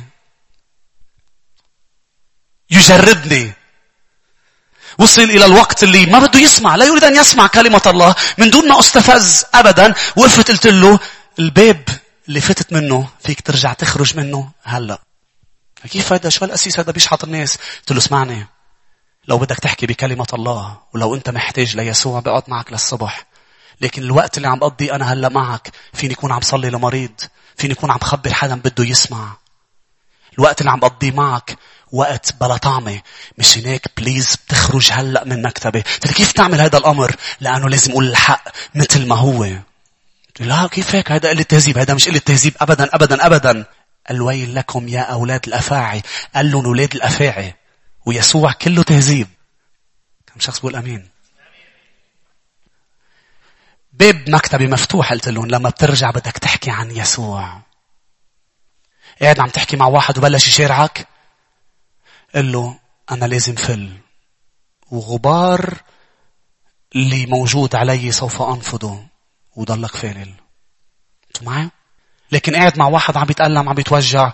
يجربني. وصل إلى الوقت اللي ما بده يسمع، لا يريد أن يسمع كلمة الله. من دون ما أستفز أبدا، وقفت قلت له الباب اللي فتت منه فيك ترجع تخرج منه هلأ. كيف هذا؟ شو هالأسيس هذا بيشحط الناس؟ قلت له اسمعني، لو بدك تحكي بكلمة الله ولو أنت محتاج ليسوع بقعد معك للصبح، لكن الوقت اللي عم بقضي أنا هلأ معك فيني يكون عم صلي لمريض، فيني يكون عم خبر حدا بده يسمع. الوقت اللي عم بقضي معك وقت بلا طعمة، مش هناك بليز بتخرج هلأ من مكتبي. قلت له كيف تعمل هذا الأمر؟ لأنه لازم أقول الحق مثل ما هو. قلت له لا كيف هيك؟ هذا قلة تهذيب. هذا مش قلة تهذيب أبدا أبدا أبدا. الويل لكم يا أولاد الأفاعي. قال لهم أولاد الأفاعي، ويسوع كله تهذيب. كم شخص بقول أمين؟ باب مكتبي مفتوح. قلت لهم لما بترجع بدك تحكي عن يسوع. قاعد عم تحكي مع واحد وبلش يشارعك، قل له أنا لازم فل، وغبار اللي موجود علي سوف أنفضه، وضلك فالل. انتوا معي؟ لكن قاعد مع واحد عم بيتألم، عم بيتوجع،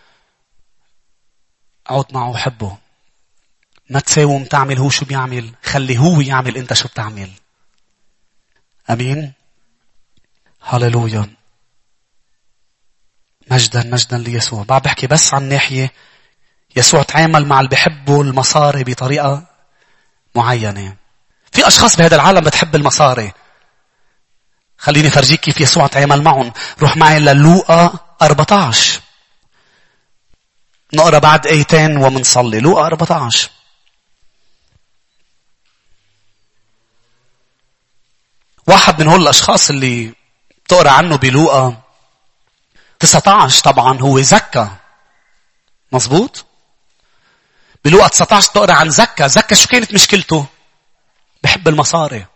اقعد معه وحبه. ما تساوم تعمل هو شو بيعمل، خلي هو يعمل انت شو بتعمل. أمين. هاليلويا. مجدا مجدا ليسوع. بعد بحكي بس عن ناحية يسوع تعامل مع اللي بيحبوا المصاري بطريقة معينة. في أشخاص بهذا العالم بتحب المصاري. خليني فرجيك كيف يسوع تعامل معهم. روح معي للوقا 14. نقرأ بعد آيتين ومنصلي. لوقا 14. واحد من هول الأشخاص اللي تقرأ عنه بلوقا 19 طبعا هو زكا. مظبوط؟ بلوقا 19 تقرأ عن زكا. زكا شو كانت مشكلته؟ بحب المصاري.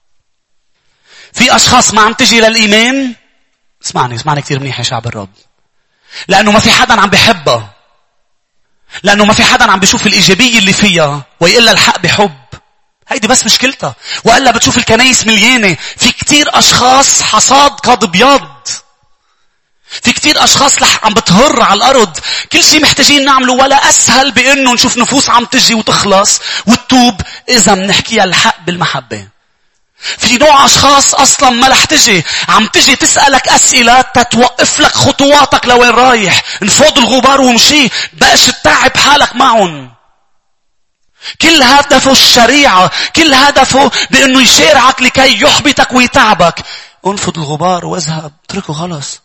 في أشخاص ما عم تجي للإيمان. اسمعني كتير منيح يا شعب الرب. لأنه ما في حدا عم بحبها. لأنه ما في حدا عم بيشوف الإيجابية اللي فيها ويقول الحق بحب. هيدي بس مشكلتها. وإلا بتشوف الكنايس مليانة. في كتير أشخاص حصاد قد بيض. في كتير أشخاص عم بتهر على الأرض. كل شيء محتاجين نعمله ولا أسهل بأنه نشوف نفوس عم تجي وتخلص وتتوب إذا منحكيها الحق بالمحبة. في نوع أشخاص أصلا ما رح تجي، عم تجي تسألك أسئلة تتوقف لك خطواتك لوين رايح. انفض الغبار ومشي، بقاش تتعب حالك معهم. كل هدفه الشريعة، كل هدفه بأنه يشارعك لكي يحبطك ويتعبك. انفض الغبار واذهب، اتركه خلص.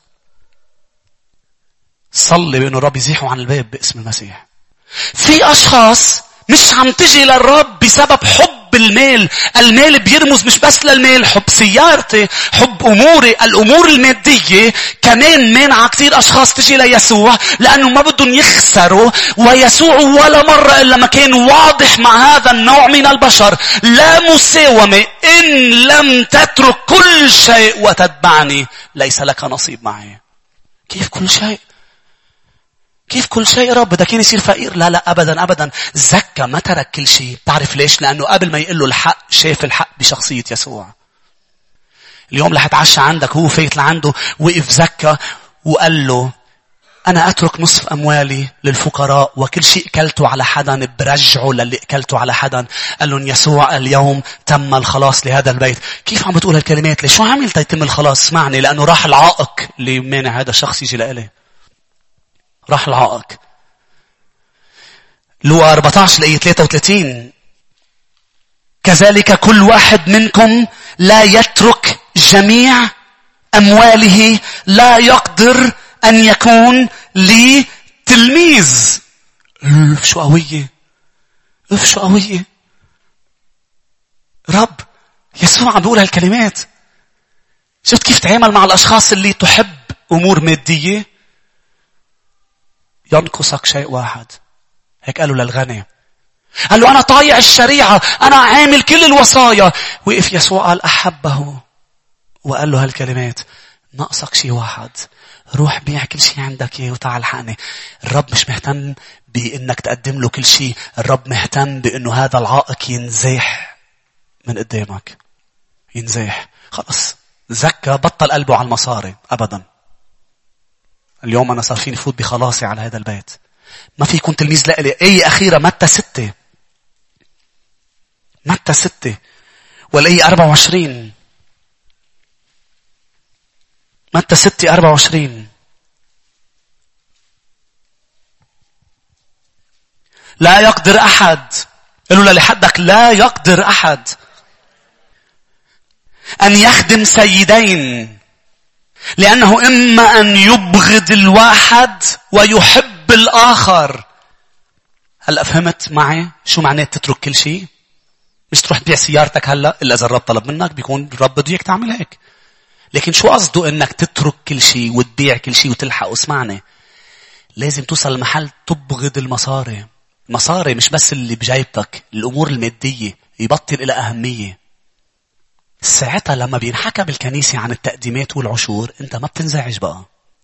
صلي بأنه الرب يزيحه عن الباب باسم المسيح. في أشخاص مش عم تجي للرب بسبب حب المال. المال بيرمز مش بس للمال، حب سيارتي، حب أموري، الأمور المادية كمان مانعة كثير أشخاص تجي ليسوع لأنه ما بدهم يخسروا. ويسوع ولا مرة إلا ما كان واضح مع هذا النوع من البشر. لا مساومة. إن لم تترك كل شيء وتتبعني ليس لك نصيب معي. كيف كل شيء؟ كيف كل شيء رب؟ بدك كان يصير فقير؟ لا لا أبدا أبدا. زكا ما ترك كل شيء. تعرف ليش؟ لأنه قبل ما يقول له الحق شاف الحق بشخصية يسوع. اليوم رح اتعشى عندك، هو فايت لعنده، وقف زكا وقال له أنا أترك نصف أموالي للفقراء وكل شيء أكلته على حدا برجعه للي أكلته على حدا. قال لهم يسوع اليوم تم الخلاص لهذا البيت. كيف عم بتقول هالكلمات؟ ليش؟ شو عمل تيتم الخلاص؟ اسمعني، لأنه راح العائق اللي مانع هذا الشخص يجي لإلي. راح العائق. لوقا 14 الآية 33. كذلك كل واحد منكم لا يترك جميع أمواله لا يقدر أن يكون لي تلميذ. شو قوية. شو قوية. رب يسوع عم بيقول هالكلمات. شفت كيف تعامل مع الأشخاص اللي تحب أمور مادية؟ ينقصك شيء واحد. هيك قالوا للغني. قال له أنا طايع الشريعة، أنا عامل كل الوصايا. وقف يسوع قال أحبه وقال له هالكلمات: ناقصك شيء واحد، روح بيع كل شيء عندك اياه وتعال حقني. الرب مش مهتم بانك تقدم له كل شيء، الرب مهتم بانه هذا العائق ينزاح من قدامك. ينزاح. خلص زكى، بطل قلبه على المصاري ابدا. اليوم انا صار فيني فوت بخلاصي على هذا البيت. ما في يكون تلميذ لإلي. اي اخيرة متى 6. متى 6 والآية 24. متى 6:24. لا يقدر أحد، قالوا لحدك لا يقدر أحد أن يخدم سيدين، لأنه إما أن يبغض الواحد ويحب الآخر. هلأ فهمت معي شو معناه تترك كل شيء؟ مش تروح تبيع سيارتك هلأ إلا إذا الرب طلب منك، بيكون الرب بده إياك تعمل هيك. لكن شو قصده إنك تترك كل شيء وتبيع كل شيء وتلحق؟ اسمعني، لازم توصل لمحل تبغض المصاري. مصاري مش بس اللي بجايبتك، الأمور المادية يبطل إلى أهمية. ساعتها لما بينحكى بالكنيسة عن التقديمات والعشور أنت ما بتنزعج بقى،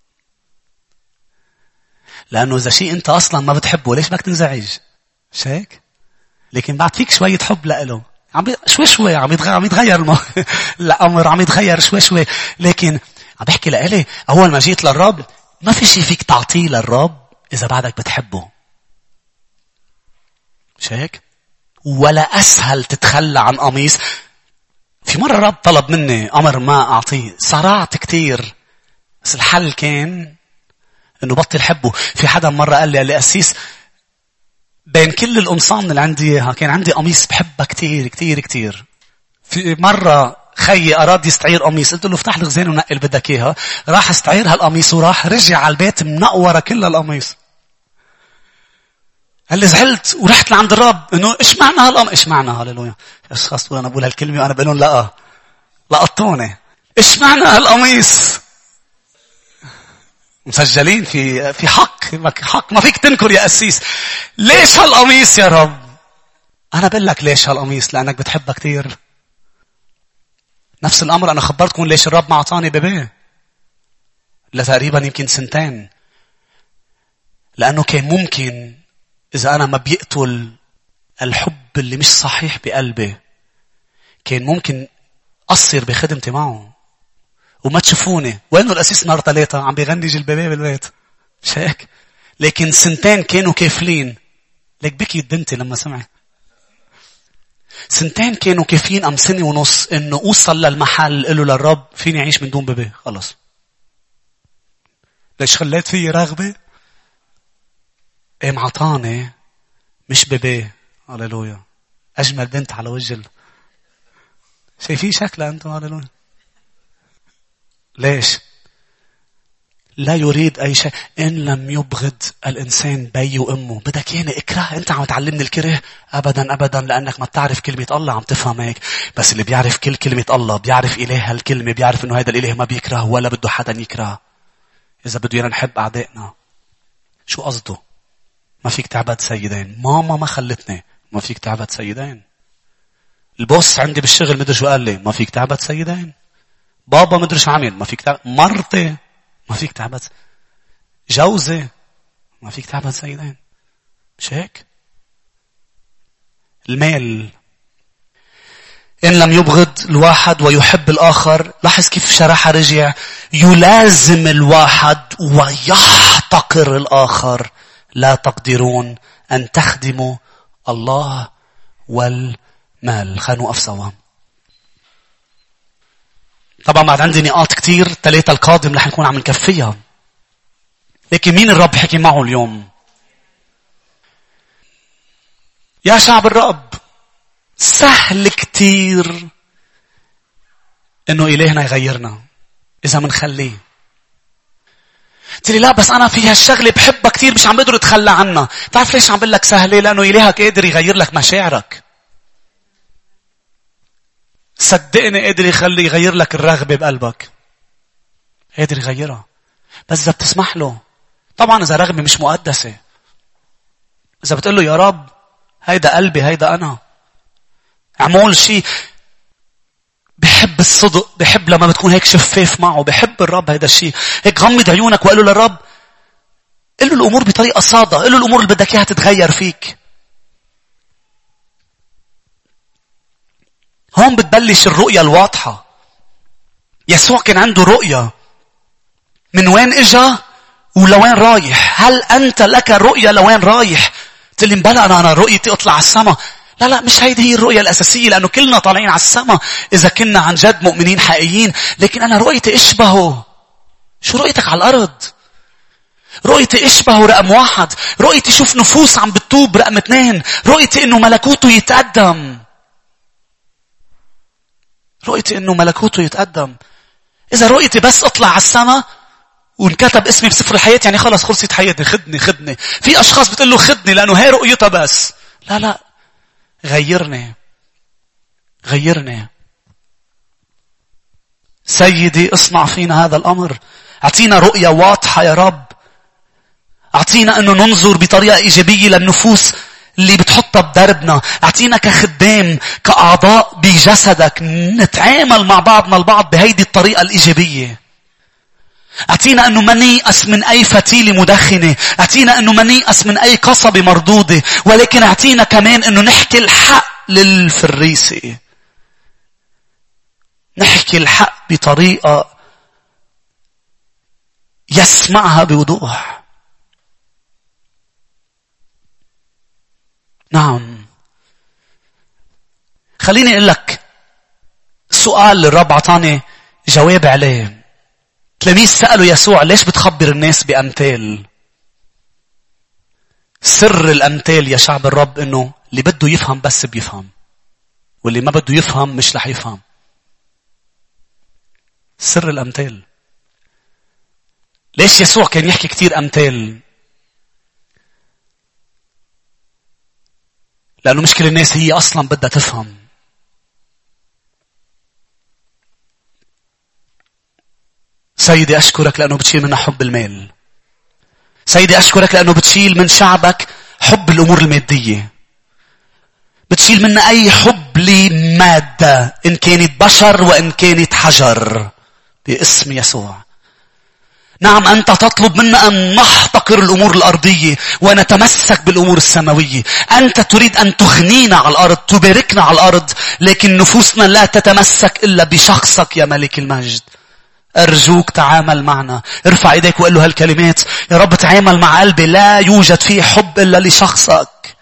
لأنه إذا شيء أنت أصلا ما بتحبه ليش بدك تنزعج؟ مش هيك؟ لكن بعد فيك شوية حب لإله، شوي عم يتغير الأمر، عم يتغير شوي. لكن عم بحكي لإلي أول ما جيت للرب ما في شيء فيك تعطيه للرب إذا بعدك بتحبه. مش هيك؟ ولا أسهل تتخلى عن قميص. في مرة رب طلب مني أمر ما أعطيه، صرعت كتير، بس الحل كان إنه بطل حبه. في حدا مرة قال لي أسيس بين كل القمصان اللي عندي إياها كان عندي قميص بحبها كتير كتير كتير. في مرة خيي أراد يستعير قميص، قلت له افتح الخزانة ونقل بدك إياها. راح استعير هالقميص وراح رجع على البيت منقورة كل القميص. قال لي زعلت ورحت لعند الرب إنه إيش معنى هالقميص؟ إيش معنى؟ هاللويا. أشخاص تقول أنا بقول هالكلمة وأنا بقولون لا لقطوني. إيش معنى هالقميص؟ مسجلين في حق ما فيك تنكر يا أسيس. ليش هالقميص يا رب؟ أنا بقول لك ليش هالقميص، لأنك بتحبها كتير. نفس الأمر أنا خبرتكم ليش الرب ما أعطاني بيبي لتقريبا يمكن 2 سنين. لأنه كان ممكن إذا أنا ما بيقتل الحب اللي مش صحيح بقلبي كان ممكن أصير بخدمتي معه وما تشوفوني. وإنه الأسيس نهار 3 عم بيغني جلبابي بالبيت، مش هيك؟ لكن 2 سنين كانوا كافلين. لك بكيت بنتي لما سمعت. 2 سنين كانوا كافيين أم 1.5 سنة إنه أوصل للمحل قله للرب فيني أعيش من دون بيبي. خلص. ليش خليت فيه رغبة؟ معطاني مش بيبي. هاليلويا. أجمل بنت على وجه شايفين شكلها أنتم؟ هاليلويا. ليش؟ لا يريد أي شيء. إن لم يبغض الإنسان بي وأمه. بدك يعني اكره؟ أنت عم تعلمني الكره؟ أبدا لأنك ما بتعرف كلمة الله. عم تفهم هيك؟ بس اللي بيعرف كل كلمة الله بيعرف إله هالكلمة، بيعرف إنه هذا الإله ما بيكره ولا بده حدا يكره. إذا بده ينا نحب أعدائنا. شو قصده؟ ما فيك تعبد سيدين. ماما ما خلتني. ما فيك تعبد سيدين. البوس عندي بالشغل مدري شو قال لي. ما فيك تعبد سيدين. بابا مدري شو عمل. ما فيك تعبد. مرتي ما فيك تعبد. جوزي ما فيك تعبد سيدين. مش هيك؟ المال. إن لم يبغض الواحد ويحب الآخر. لاحظ كيف شرحها رجع. يلازم الواحد ويحتقر الآخر. لا تقدرون أن تخدموا الله والمال. خلينا نوقف سوا. طبعا بعد عندي نقاط كتير. 3 القادم رح نكون عم نكفيها. لكن مين الرب حكي معه اليوم؟ يا شعب الرب سهل كتير انه إلهنا يغيرنا اذا منخليه. تقولي لا بس انا في هالشغله بحبها كتير مش عم بقدر اتخلى عنها. تعرف ليش عم بقول لك سهله؟ لانه إلهك قادر يغير لك مشاعرك. صدقني قادر يغير لك الرغبه بقلبك. قادر يغيرها بس اذا بتسمح له. طبعا إذا رغبة مش مقدسة. إذا بتقول له يا رب هيدا قلبي، هيدا أنا، عمول شيء بحب الصدق، بحب لما بتكون هيك شفاف معه، بحب الرب هيدا الشيء. هيك غمض عيونك وقال له للرب، قل له الأمور بطريقة صادقة، قل له الأمور اللي بدك إياها تتغير فيك. هون بتبلش الرؤية الواضحة. يسوع كان عنده رؤية من وين إجا ولوين رايح. هل أنت لك رؤية لوين رايح؟ تقول لي بلا أنا رؤيتي أطلع على السماء. لا مش هيدي هي الرؤية الأساسية، لأنه كلنا طالعين على السماء إذا كنا عن جد مؤمنين حقيقيين. لكن أنا رؤيتي إشبهه. شو رؤيتك على الأرض؟ رؤيتي إشبهه رقم 1. رؤيتي شوف نفوس عم بتوب رقم 2. رؤيتي إنه ملكوته يتقدم. رؤيتي إنه ملكوته يتقدم. إذا رؤيتي بس أطلع على السماء وانكتب اسمي بسفر الحياة، يعني خلص خلصت حياتي، خدني. في أشخاص بتقول له خدني لأنه هي رؤيتها بس. لا غيرني. سيدي اصنع فينا هذا الأمر. أعطينا رؤية واضحة يا رب. أعطينا أنه ننظر بطريقة إيجابية للنفوس اللي بتحطها بدربنا. أعطينا كخدام، كأعضاء بجسدك، نتعامل مع بعضنا البعض بهيدي الطريقة الإيجابية. أعطينا أنه ما نيأس من أي فتيلة مدخنة. أعطينا أنه ما نيأس من أي قصبة مردودة. ولكن أعطينا كمان أنه نحكي الحق للفريسي. نحكي الحق بطريقة يسمعها بوضوح. نعم. خليني أقول لك سؤال اللي الرب عطاني جواب عليه. تلاميذ سألوا يسوع ليش بتخبر الناس بأمثال؟ سر الأمثال يا شعب الرب إنه اللي بده يفهم بس بيفهم، واللي ما بده يفهم مش رح يفهم. سر الأمثال. ليش يسوع كان يحكي كتير أمثال؟ لأنه مش كل الناس هي أصلا بدها تفهم. سيدي أشكرك لأنه بتشيل منا حب المال. سيدي أشكرك لأنه بتشيل من شعبك حب الأمور المادية. بتشيل منا أي حب لمادة، إن كانت بشر وإن كانت حجر، باسم يسوع. نعم أنت تطلب منا أن نحتقر الأمور الأرضية ونتمسك بالأمور السماوية. أنت تريد أن تغنينا على الأرض، تباركنا على الأرض، لكن نفوسنا لا تتمسك إلا بشخصك يا ملك المجد. أرجوك تعامل معنا. ارفع ايديك وقل له هالكلمات. يا رب تعامل مع قلبي، لا يوجد فيه حب إلا لشخصك.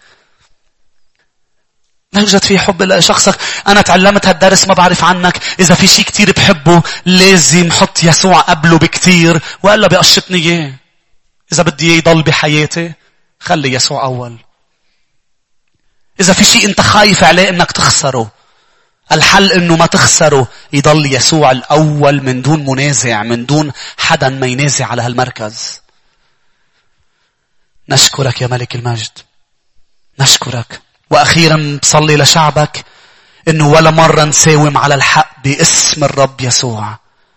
لا يوجد فيه حب إلا لشخصك. أنا تعلمت هالدرس، ما بعرف عنك. إذا في شيء كتير بحبه لازم حط يسوع قبله بكتير، وإلا بقشتني إياه. إذا بدي إياه يضل بحياتي خلي يسوع أول. إذا في شيء أنت خايف عليه إنك تخسره، الحل إنه ما تخسره، يضل يسوع الأول من دون منازع، من دون حدا ما ينازع على هالمركز. نشكرك يا ملك المجد. نشكرك. وأخيرا بصلي لشعبك إنه ولا مرة نساوم على الحق باسم الرب يسوع.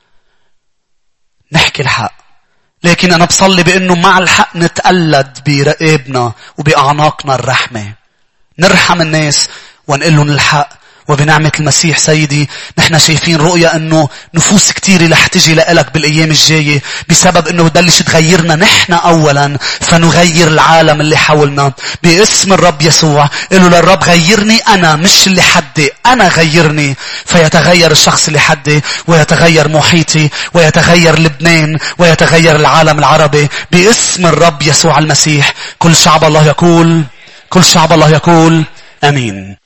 نحكي الحق، لكن أنا بصلي بإنه مع الحق نتقلد برقابنا وبأعناقنا الرحمة. نرحم الناس ونقول لهم الحق. وبنعمة المسيح سيدي نحن شايفين رؤية انه نفوس كتيرة رح تجي لك بالايام الجاية بسبب انه بدلش تغيرنا نحن اولا فنغير العالم اللي حولنا باسم الرب يسوع. قالوا للرب غيرني انا، مش اللي حدي، انا غيرني، فيتغير الشخص اللي حدي ويتغير محيطي ويتغير لبنان ويتغير العالم العربي باسم الرب يسوع المسيح. كل شعب الله يقول امين.